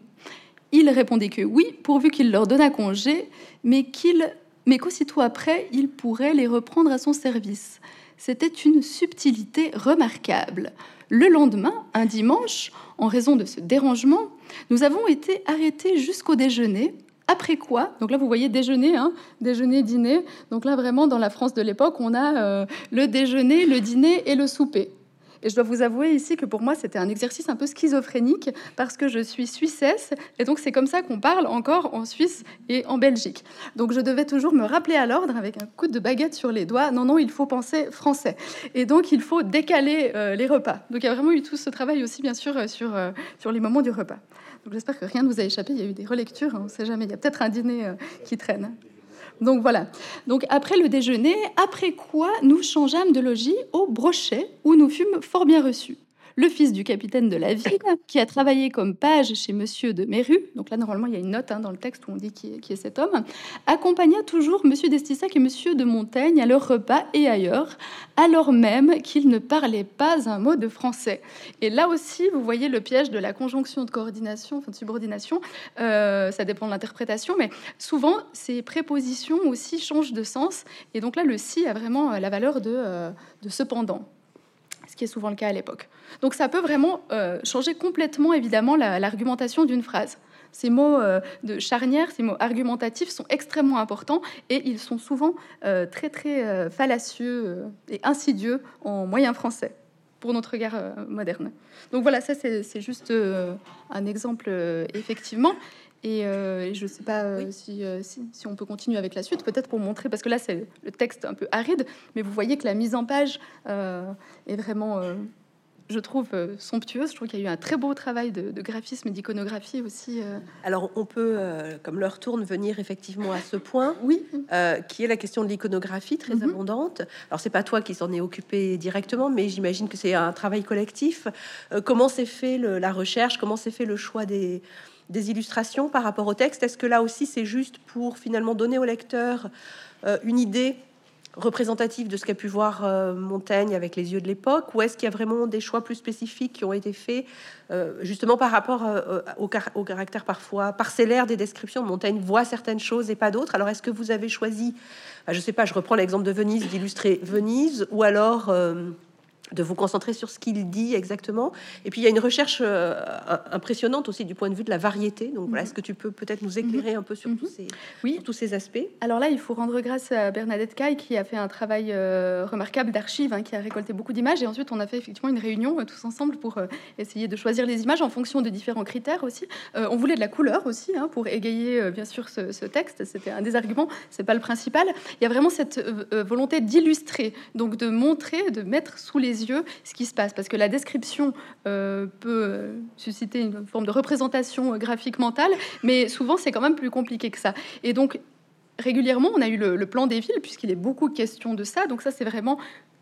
Il répondait que oui, pourvu qu'il leur donnât congé, mais qu'il, mais qu'aussitôt après, il pourrait les reprendre à son service. C'était une subtilité remarquable. Le lendemain, un dimanche, en raison de ce dérangement, nous avons été arrêtés jusqu'au déjeuner, après quoi, donc là vous voyez déjeuner, hein, déjeuner, dîner, donc là vraiment dans la France de l'époque, on a euh, le déjeuner, le dîner et le souper. Et je dois vous avouer ici que pour moi, c'était un exercice un peu schizophrénique parce que je suis suissesse et donc c'est comme ça qu'on parle encore en Suisse et en Belgique. Donc je devais toujours me rappeler à l'ordre avec un coup de baguette sur les doigts. Non, non, il faut penser français. Et donc il faut décaler euh, les repas. Donc il y a vraiment eu tout ce travail aussi, bien sûr, sur, euh, sur les moments du repas. Donc j'espère que rien ne vous a échappé. Il y a eu des relectures, hein, on ne sait jamais. Il y a peut-être un dîner euh, qui traîne. Donc voilà. Donc après le déjeuner, après quoi nous changeâmes de logis au Brochet, où nous fûmes fort bien reçus. Le fils du capitaine de la ville, qui a travaillé comme page chez Monsieur de Méru, donc là normalement il y a une note hein, dans le texte où on dit qui est, qui est cet homme, accompagna toujours Monsieur d'Estissac et Monsieur de Montaigne à leur repas et ailleurs, alors même qu'ils ne parlaient pas un mot de français. Et là aussi, vous voyez le piège de la conjonction de coordination, enfin de subordination, euh, ça dépend de l'interprétation, mais souvent ces prépositions aussi changent de sens, et donc là le si a vraiment la valeur de, euh, de cependant, ce qui est souvent le cas à l'époque. Donc ça peut vraiment euh, changer complètement, évidemment, la, l'argumentation d'une phrase. Ces mots euh, de charnière, ces mots argumentatifs sont extrêmement importants et ils sont souvent euh, très, très euh, fallacieux euh, et insidieux en moyen français pour notre regard euh, moderne. Donc voilà, ça c'est, c'est juste euh, un exemple, euh, effectivement. Et euh, je ne sais pas euh, oui. si, euh, si, si on peut continuer avec la suite, peut-être pour montrer, parce que là c'est le texte un peu aride, mais vous voyez que la mise en page euh, est vraiment, euh, je trouve, euh, somptueuse. Je trouve qu'il y a eu un très beau travail de, de graphisme et d'iconographie aussi. Euh. Alors on peut, euh, comme l'heure tourne, venir effectivement à ce point, oui, euh, qui est la question de l'iconographie très mm-hmm. abondante. Alors c'est pas toi qui s'en est occupé directement, mais j'imagine que c'est un travail collectif. Euh, comment s'est fait le, la recherche, comment s'est fait le choix des des illustrations par rapport au texte? Est-ce que là aussi c'est juste pour finalement donner au lecteur euh, une idée représentative de ce qu'a pu voir euh, Montaigne avec les yeux de l'époque, ou est-ce qu'il y a vraiment des choix plus spécifiques qui ont été faits euh, justement par rapport euh, au, car- au caractère parfois parcellaire des descriptions? Montaigne voit certaines choses et pas d'autres. Alors est-ce que vous avez choisi, bah, je sais pas, je reprends l'exemple de Venise, d'illustrer Venise, ou alors euh, de vous concentrer sur ce qu'il dit exactement? Et puis il y a une recherche euh, impressionnante aussi du point de vue de la variété. Donc voilà, est-ce que tu peux peut-être nous éclairer un peu sur, mm-hmm. tous, ces, oui. sur tous ces aspects? Alors là, il faut rendre grâce à Bernadette Caille qui a fait un travail euh, remarquable d'archives, hein, qui a récolté beaucoup d'images. Et ensuite, on a fait effectivement une réunion euh, tous ensemble pour euh, essayer de choisir les images en fonction de différents critères aussi. Euh, on voulait de la couleur aussi, hein, pour égayer euh, bien sûr ce, ce texte. C'était un des arguments, c'est pas le principal. Il y a vraiment cette euh, volonté d'illustrer, donc de montrer, de mettre sous les yeux ce qui se passe, parce que la description euh, peut susciter une forme de représentation graphique mentale, mais souvent c'est quand même plus compliqué que ça. Et donc régulièrement on a eu le, le plan des villes, puisqu'il est beaucoup question de ça. Donc ça c'est vraiment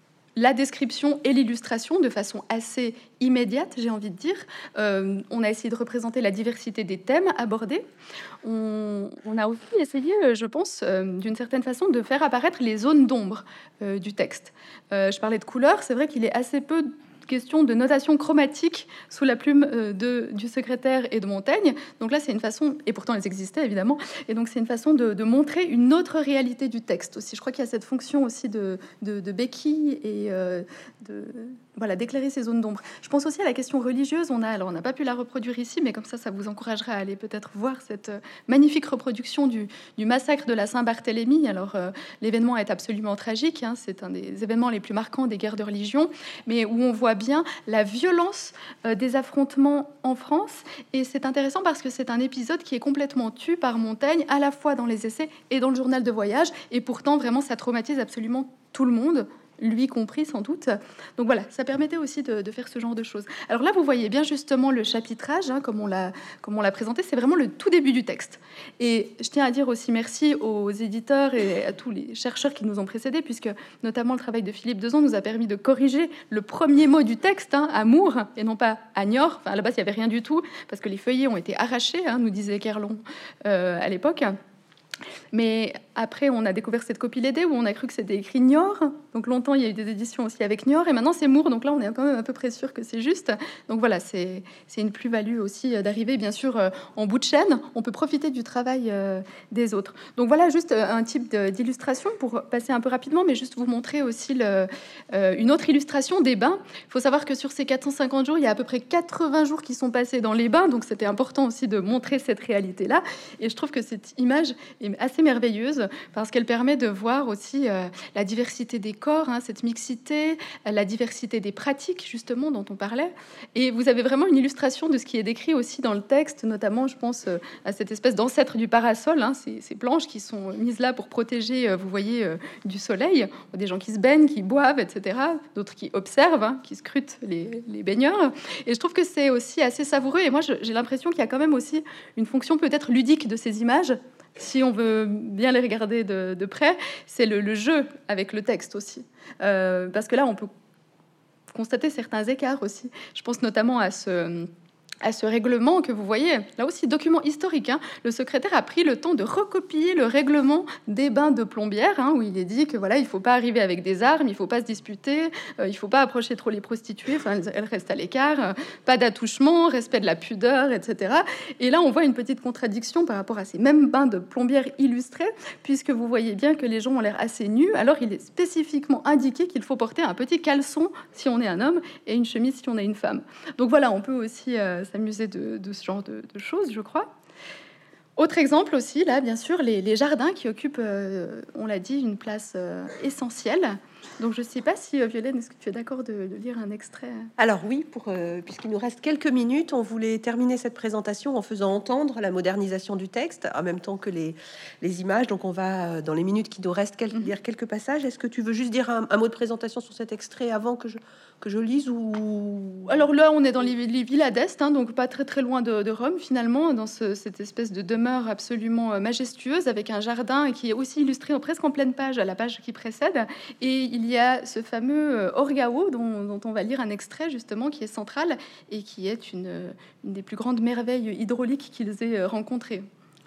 la description et l'illustration de façon assez immédiate, j'ai envie de dire. Euh, on a essayé de représenter la diversité des thèmes abordés. On, on a aussi essayé, je pense, euh, d'une certaine façon, de faire apparaître les zones d'ombre euh, du texte. Euh, je parlais de couleurs, c'est vrai qu'il est assez peu question de notation chromatique sous la plume euh, de, du secrétaire et de Montaigne. Donc là, c'est une façon, et pourtant elles existaient évidemment, et donc c'est une façon de, de montrer une autre réalité du texte aussi. Je crois qu'il y a cette fonction aussi de, de, de béquille et euh, de, voilà, d'éclairer ces zones d'ombre. Je pense aussi à la question religieuse. On a, alors on n'a pas pu la reproduire ici, mais comme ça, ça vous encouragera à aller peut-être voir cette magnifique reproduction du, du massacre de la Saint-Barthélemy. Alors euh, l'événement est absolument tragique, hein, c'est un des événements les plus marquants des guerres de religion, mais où on voit bien la violence euh, des affrontements en France. Et c'est intéressant parce que c'est un épisode qui est complètement tu par Montaigne, à la fois dans les essais et dans le journal de voyage. Et pourtant, vraiment, ça traumatise absolument tout le monde, lui compris sans doute. Donc voilà, ça permettait aussi de, de faire ce genre de choses. Alors là, vous voyez bien justement le chapitrage, hein, comme on l'a comme on l'a présenté, c'est vraiment le tout début du texte. Et je tiens à dire aussi merci aux éditeurs et à tous les chercheurs qui nous ont précédés, puisque notamment le travail de Philippe Dezon nous a permis de corriger le premier mot du texte, hein, amour, et non pas agnor. Enfin, à la base, il n'y avait rien du tout, parce que les feuillets ont été arrachés, hein, nous disait Kerlon euh, à l'époque. Mais après, on a découvert cette copie Lédé où on a cru que c'était écrit Niort. Donc longtemps, il y a eu des éditions aussi avec Niort. Et maintenant, c'est Moore. Donc là, on est quand même à peu près sûr que c'est juste. Donc voilà, c'est une plus-value aussi d'arriver, bien sûr, en bout de chaîne. On peut profiter du travail des autres. Donc voilà, juste un type d'illustration pour passer un peu rapidement, mais juste vous montrer aussi le, euh, une autre illustration des bains. Il faut savoir que sur ces quatre cent cinquante jours, il y a à peu près quatre-vingts jours qui sont passés dans les bains. Donc c'était important aussi de montrer cette réalité-là. Et je trouve que cette image est assez merveilleuse parce qu'elle permet de voir aussi euh, la diversité des corps, hein, cette mixité, euh, la diversité des pratiques justement dont on parlait. Et vous avez vraiment une illustration de ce qui est décrit aussi dans le texte, notamment je pense euh, à cette espèce d'ancêtre du parasol, hein, ces, ces planches qui sont mises là pour protéger, euh, vous voyez, euh, du soleil. Des gens qui se baignent, qui boivent, et cetera. D'autres qui observent, hein, qui scrutent les, les baigneurs. Et je trouve que c'est aussi assez savoureux. Et moi, j'ai l'impression qu'il y a quand même aussi une fonction peut-être ludique de ces images. Si on veut bien les regarder de, de près, c'est le, le jeu avec le texte aussi. Euh, parce que là, on peut constater certains écarts aussi. Je pense notamment à ce... à ce règlement que vous voyez, là aussi document historique, hein. Le secrétaire a pris le temps de recopier le règlement des bains de Plombières, hein, où il est dit que voilà, il faut pas arriver avec des armes, il faut pas se disputer, euh, il faut pas approcher trop les prostituées, enfin elles, elles restent à l'écart, euh, pas d'attouchement, respect de la pudeur, et cetera. Et là on voit une petite contradiction par rapport à ces mêmes bains de Plombières illustrés, puisque vous voyez bien que les gens ont l'air assez nus, alors il est spécifiquement indiqué qu'il faut porter un petit caleçon si on est un homme et une chemise si on est une femme. Donc voilà, on peut aussi euh, s'amuser de, de ce genre de, de choses, je crois. Autre exemple aussi, là, bien sûr, les, les jardins qui occupent, euh, on l'a dit, une place euh, essentielle. Donc, je ne sais pas si, euh, Violaine, est-ce que tu es d'accord de, de lire un extrait? Alors oui, pour, euh, puisqu'il nous reste quelques minutes, on voulait terminer cette présentation en faisant entendre la modernisation du texte, en même temps que les, les images. Donc, on va, euh, dans les minutes qui nous restent, quel, mm-hmm. lire quelques passages. Est-ce que tu veux juste dire un, un mot de présentation sur cet extrait avant que je... que je lise ou... Alors là, on est dans les, les villas d'Est, hein, donc pas très très loin de, de Rome finalement, dans ce, cette espèce de demeure absolument majestueuse avec un jardin qui est aussi illustré presque en pleine page, à la page qui précède. Et il y a ce fameux orgao dont, dont on va lire un extrait justement qui est central et qui est une, une des plus grandes merveilles hydrauliques qu'ils aient rencontrées.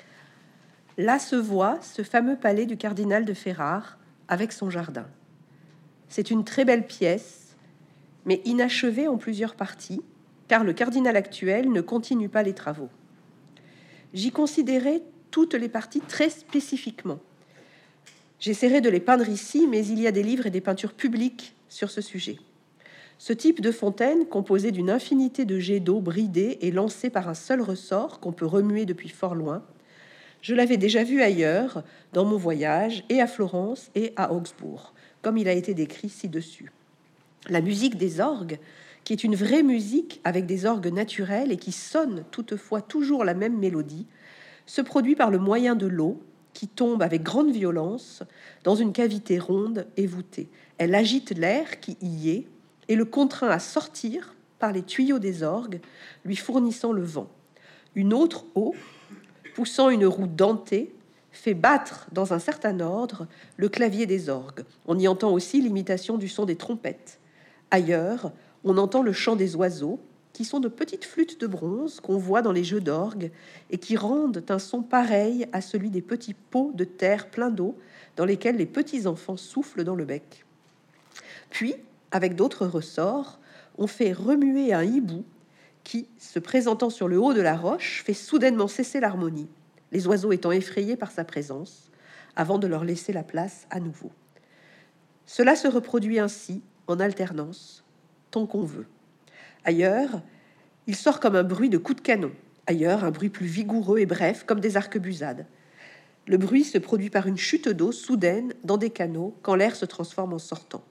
Là se voit ce fameux palais du cardinal de Ferrare avec son jardin. C'est une très belle pièce, mais inachevé en plusieurs parties, car le cardinal actuel ne continue pas les travaux. J'y considérais toutes les parties très spécifiquement. J'essaierai de les peindre ici, mais il y a des livres et des peintures publiques sur ce sujet. Ce type de fontaine, composé d'une infinité de jets d'eau bridés et lancés par un seul ressort qu'on peut remuer depuis fort loin, je l'avais déjà vu ailleurs, dans mon voyage, et à Florence et à Augsbourg, comme il a été décrit ci-dessus. La musique des orgues, qui est une vraie musique avec des orgues naturels et qui sonne toutefois toujours la même mélodie, se produit par le moyen de l'eau qui tombe avec grande violence dans une cavité ronde et voûtée. Elle agite l'air qui y est et le contraint à sortir par les tuyaux des orgues, lui fournissant le vent. Une autre eau, poussant une roue dentée, fait battre dans un certain ordre le clavier des orgues. On y entend aussi l'imitation du son des trompettes. Ailleurs, on entend le chant des oiseaux, qui sont de petites flûtes de bronze qu'on voit dans les jeux d'orgue et qui rendent un son pareil à celui des petits pots de terre pleins d'eau dans lesquels les petits enfants soufflent dans le bec. Puis, avec d'autres ressorts, on fait remuer un hibou qui, se présentant sur le haut de la roche, fait soudainement cesser l'harmonie, les oiseaux étant effrayés par sa présence, avant de leur laisser la place à nouveau. Cela se reproduit ainsi, en alternance, tant qu'on veut. Ailleurs, il sort comme un bruit de coup de canon. Ailleurs, un bruit plus vigoureux et bref, comme des arquebusades. Le bruit se produit par une chute d'eau soudaine dans des canaux quand l'air se transforme en sortant.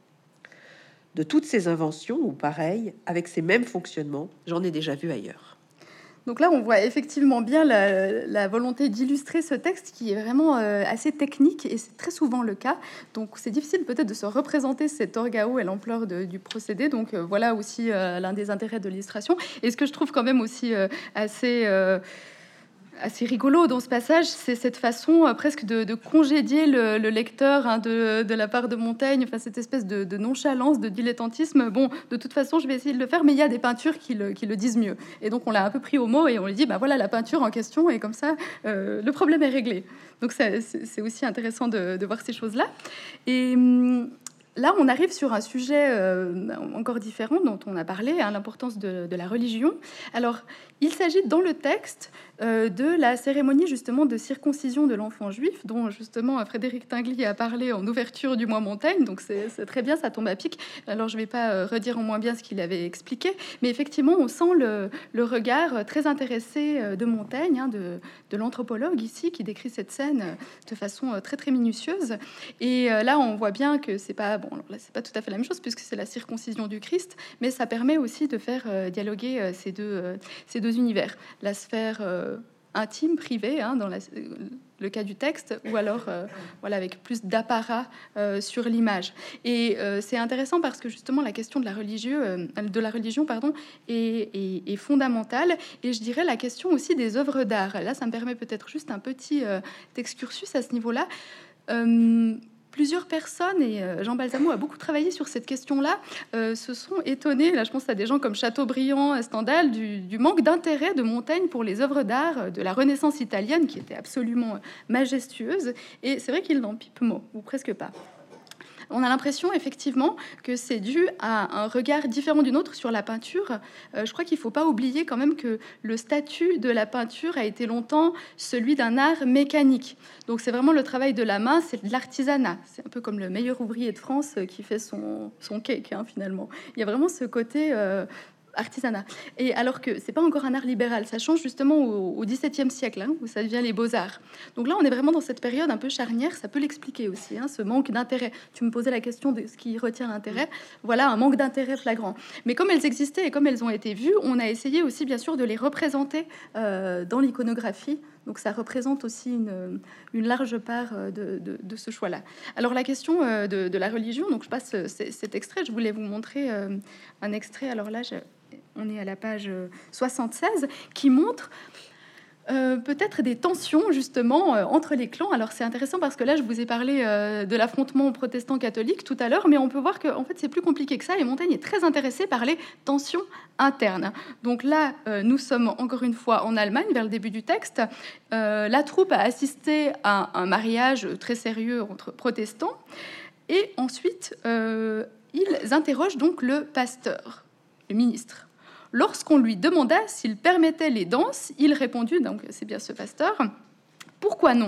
De toutes ces inventions, ou pareilles, avec ces mêmes fonctionnements, j'en ai déjà vu ailleurs. Donc là, on voit effectivement bien la, la volonté d'illustrer ce texte qui est vraiment euh, assez technique, et c'est très souvent le cas. Donc c'est difficile peut-être de se représenter cet orgao et l'ampleur de, du procédé. Donc euh, voilà aussi euh, l'un des intérêts de l'illustration. Et ce que je trouve quand même aussi euh, assez... Euh, assez rigolo dans ce passage, c'est cette façon euh, presque de, de congédier le, le lecteur hein, de, de la part de Montaigne, enfin cette espèce de, de nonchalance, de dilettantisme. Bon, de toute façon, je vais essayer de le faire, mais il y a des peintures qui le, qui le disent mieux. Et donc, on l'a un peu pris au mot et on lui dit, bah voilà la peinture en question, et comme ça, euh, le problème est réglé. Donc, c'est, c'est aussi intéressant de, de voir ces choses-là. Et... Hum, là, on arrive sur un sujet euh, encore différent dont on a parlé, hein, l'importance de, de la religion. Alors, il s'agit dans le texte euh, de la cérémonie justement de circoncision de l'enfant juif, dont justement Frédéric Tinguely a parlé en ouverture du mois Montaigne. Donc, c'est, c'est très bien, ça tombe à pic. Alors, je ne vais pas euh, redire en moins bien ce qu'il avait expliqué, mais effectivement, on sent le, le regard très intéressé euh, de Montaigne, hein, de, de l'anthropologue ici, qui décrit cette scène de façon euh, très très minutieuse. Et euh, là, on voit bien que c'est pas bon. Alors là, c'est pas tout à fait la même chose puisque c'est la circoncision du Christ, mais ça permet aussi de faire euh, dialoguer euh, ces deux euh, ces deux univers, la sphère euh, intime, privée, hein, dans la, le cas du texte, ou alors euh, voilà avec plus d'apparat euh, sur l'image. Et euh, c'est intéressant parce que justement la question de la religieux, euh, de la religion, pardon, est, est, est fondamentale. Et je dirais la question aussi des œuvres d'art. Là, ça me permet peut-être juste un petit euh, excursus à ce niveau-là. Euh, Plusieurs personnes, et Jean Balsamo a beaucoup travaillé sur cette question-là, euh, se sont étonnés, là je pense à des gens comme Chateaubriand, Stendhal, du, du manque d'intérêt de Montaigne pour les œuvres d'art de la Renaissance italienne, qui était absolument majestueuse, et c'est vrai qu'il n'en pipe mot, ou presque pas. On a l'impression effectivement que c'est dû à un regard différent du nôtre sur la peinture. Euh, je crois qu'il ne faut pas oublier quand même que le statut de la peinture a été longtemps celui d'un art mécanique. Donc c'est vraiment le travail de la main, c'est de l'artisanat. C'est un peu comme le meilleur ouvrier de France qui fait son, son cake, hein, finalement. Il y a vraiment ce côté... Euh, artisanat. Et alors que c'est pas encore un art libéral, ça change justement au, au dix-septième siècle, hein, où ça devient les beaux-arts. Donc là, on est vraiment dans cette période un peu charnière, ça peut l'expliquer aussi, hein, ce manque d'intérêt. Tu me posais la question de ce qui retient l'intérêt. Voilà, un manque d'intérêt flagrant. Mais comme elles existaient et comme elles ont été vues, on a essayé aussi, bien sûr, de les représenter euh, dans l'iconographie. Donc ça représente aussi une, une large part de, de, de ce choix-là. Alors la question de, de la religion, donc je passe cet extrait, je voulais vous montrer un extrait, alors là, je, on est à la page soixante-seize, qui montre euh, peut-être des tensions justement euh, entre les clans. Alors c'est intéressant parce que là, je vous ai parlé euh, de l'affrontement protestant-catholique tout à l'heure, mais on peut voir que en fait, c'est plus compliqué que ça, et Montaigne est très intéressé par les tensions interne. Donc là, euh, nous sommes encore une fois en Allemagne, vers le début du texte. Euh, la troupe a assisté à un mariage très sérieux entre protestants. Et ensuite, euh, ils interrogent donc le pasteur, le ministre. Lorsqu'on lui demanda s'il permettait les danses, il répondit, donc c'est bien ce pasteur, « Pourquoi non ?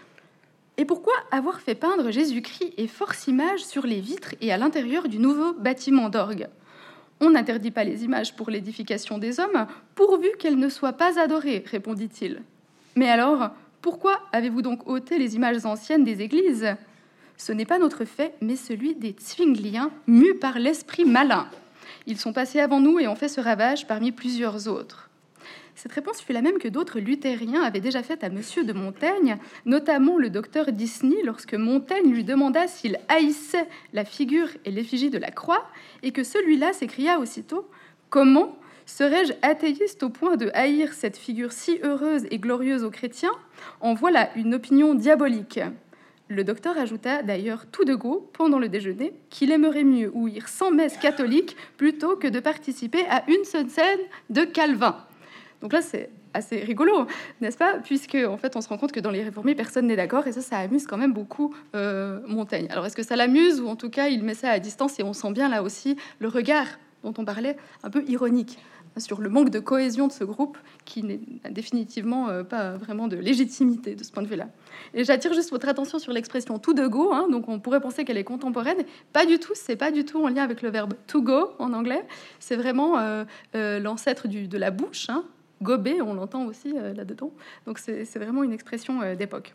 Et pourquoi avoir fait peindre Jésus-Christ et force images sur les vitres et à l'intérieur du nouveau bâtiment d'orgue ? On n'interdit pas les images pour l'édification des hommes, pourvu qu'elles ne soient pas adorées, répondit-il. Mais alors, pourquoi avez-vous donc ôté les images anciennes des églises ? Ce n'est pas notre fait, mais celui des Zwingliens, mus par l'esprit malin. Ils sont passés avant nous et ont fait ce ravage parmi plusieurs autres. Cette réponse fut la même que d'autres luthériens avaient déjà faite à Monsieur de Montaigne, notamment le docteur Disney, lorsque Montaigne lui demanda s'il haïssait la figure et l'effigie de la croix, et que celui-là s'écria aussitôt « Comment serais-je athéiste au point de haïr cette figure si heureuse et glorieuse aux chrétiens ? En voilà une opinion diabolique. » Le docteur ajouta d'ailleurs tout de go, pendant le déjeuner, qu'il aimerait mieux ouïr cent messes catholiques plutôt que de participer à une seule scène de Calvin. Donc là, c'est assez rigolo, n'est-ce pas ? Puisque, en fait, on se rend compte que dans les réformés, personne n'est d'accord, et ça, ça amuse quand même beaucoup euh, Montaigne. Alors, est-ce que ça l'amuse, ou en tout cas, il met ça à distance, et on sent bien, là aussi, le regard dont on parlait, un peu ironique, sur le manque de cohésion de ce groupe, qui n'est définitivement euh, pas vraiment de légitimité de ce point de vue-là. Et j'attire juste votre attention sur l'expression « to de go », hein, donc on pourrait penser qu'elle est contemporaine. Pas du tout, c'est pas du tout en lien avec le verbe « to go » en anglais. C'est vraiment euh, euh, l'ancêtre du, de la bouche, hein. Gober, on l'entend aussi euh, là-dedans. Donc c'est, c'est vraiment une expression euh, d'époque.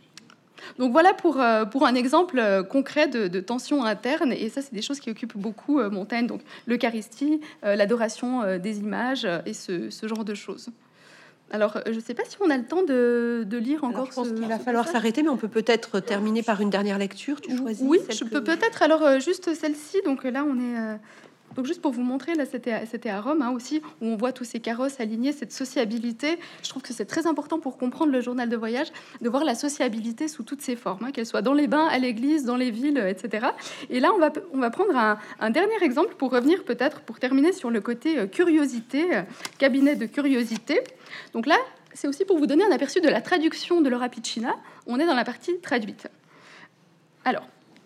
Donc voilà pour, euh, pour un exemple euh, concret de, de tension interne, et ça c'est des choses qui occupent beaucoup euh, Montaigne, donc l'Eucharistie, euh, l'adoration euh, des images euh, et ce, ce genre de choses. Alors, je ne sais pas si on a le temps de, de lire encore. Alors, je pense ce, qu'il va ce falloir passage. s'arrêter, mais on peut peut-être terminer par une dernière lecture. Tu choisis Oui, celle je que- peux peut-être. Alors, euh, juste celle-ci. Donc là, on est. euh, Donc juste pour vous montrer, là, c'était à, c'était à Rome hein, aussi, où on voit tous ces carrosses alignés, cette sociabilité. Je trouve que c'est très important pour comprendre le journal de voyage, de voir la sociabilité sous toutes ses formes, hein, qu'elle soit dans les bains, à l'église, dans les villes, et cetera. Et là, on va, on va prendre un, un dernier exemple pour revenir peut-être, pour terminer sur le côté euh, curiosité, euh, cabinet de curiosité. Donc là, c'est aussi pour vous donner un aperçu de la traduction de Laura Piccina. On est dans la partie traduite. Alors,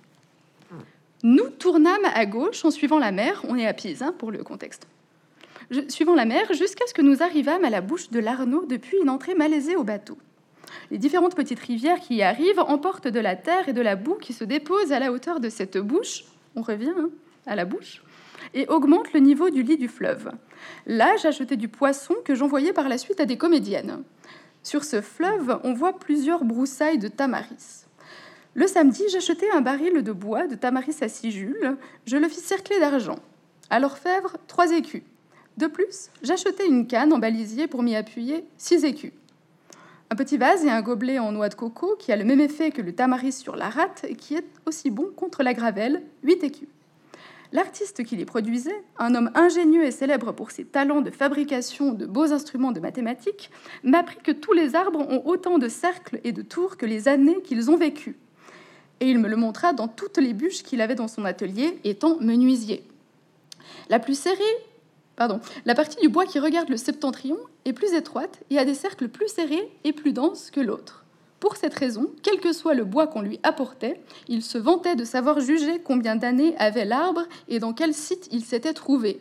nous tournâmes à gauche en suivant la mer, on est à Pise hein, pour le contexte, Je, suivant la mer jusqu'à ce que nous arrivâmes à la bouche de l'Arno depuis une entrée malaisée au bateau. Les différentes petites rivières qui y arrivent emportent de la terre et de la boue qui se déposent à la hauteur de cette bouche, on revient hein, à la bouche, et augmentent le niveau du lit du fleuve. Là, j'achetais du poisson que j'envoyais par la suite à des comédiennes. Sur ce fleuve, on voit plusieurs broussailles de tamaris. Le samedi, j'achetai un baril de bois de tamaris à six jules. Je le fis cercler d'argent. À l'orfèvre, trois écus. De plus, j'achetai une canne en balisier pour m'y appuyer, six écus. Un petit vase et un gobelet en noix de coco qui a le même effet que le tamaris sur la rate et qui est aussi bon contre la gravelle, huit écus. L'artiste qui les produisait, un homme ingénieux et célèbre pour ses talents de fabrication de beaux instruments de mathématiques, m'apprit que tous les arbres ont autant de cercles et de tours que les années qu'ils ont vécues. Et il me le montra dans toutes les bûches qu'il avait dans son atelier, étant menuisier. La plus serrée, pardon, la partie du bois qui regarde le septentrion est plus étroite et a des cercles plus serrés et plus denses que l'autre. Pour cette raison, quel que soit le bois qu'on lui apportait, il se vantait de savoir juger combien d'années avait l'arbre et dans quel site il s'était trouvé.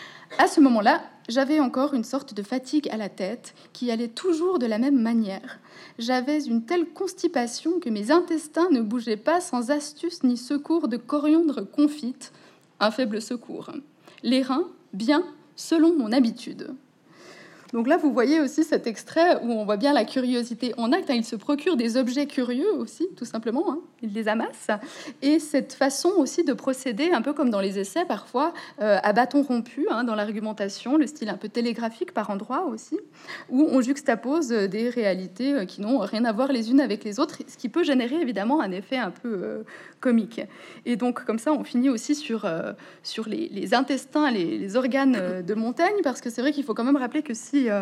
À ce moment-là, j'avais encore une sorte de fatigue à la tête qui allait toujours de la même manière. J'avais une telle constipation que mes intestins ne bougeaient pas sans astuce ni secours de coriandre confite, un faible secours. Les reins, bien, selon mon habitude. Donc là, vous voyez aussi cet extrait où on voit bien la curiosité en acte. Hein. Il se procure des objets curieux aussi, tout simplement. Hein. Il les amasse. Et cette façon aussi de procéder, un peu comme dans les essais, parfois, euh, à bâton rompu, hein, dans l'argumentation, le style un peu télégraphique par endroits aussi, où on juxtapose des réalités qui n'ont rien à voir les unes avec les autres, ce qui peut générer évidemment un effet un peu euh, comique. Et donc, comme ça, on finit aussi sur, euh, sur les, les intestins, les, les organes de Montaigne, parce que c'est vrai qu'il faut quand même rappeler que si Euh,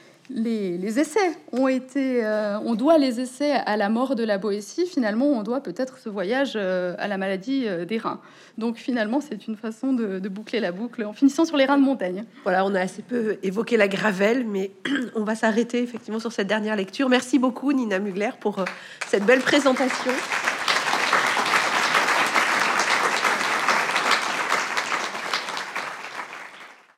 les, les essais ont été, euh, on doit les essais à la mort de la Boétie, finalement on doit peut-être ce voyage euh, à la maladie euh, des reins. Donc finalement c'est une façon de, de boucler la boucle en finissant sur les reins de Montaigne. Voilà, on a assez peu évoqué la gravelle, mais on va s'arrêter effectivement sur cette dernière lecture. Merci beaucoup Nina Mugler pour euh, cette belle présentation.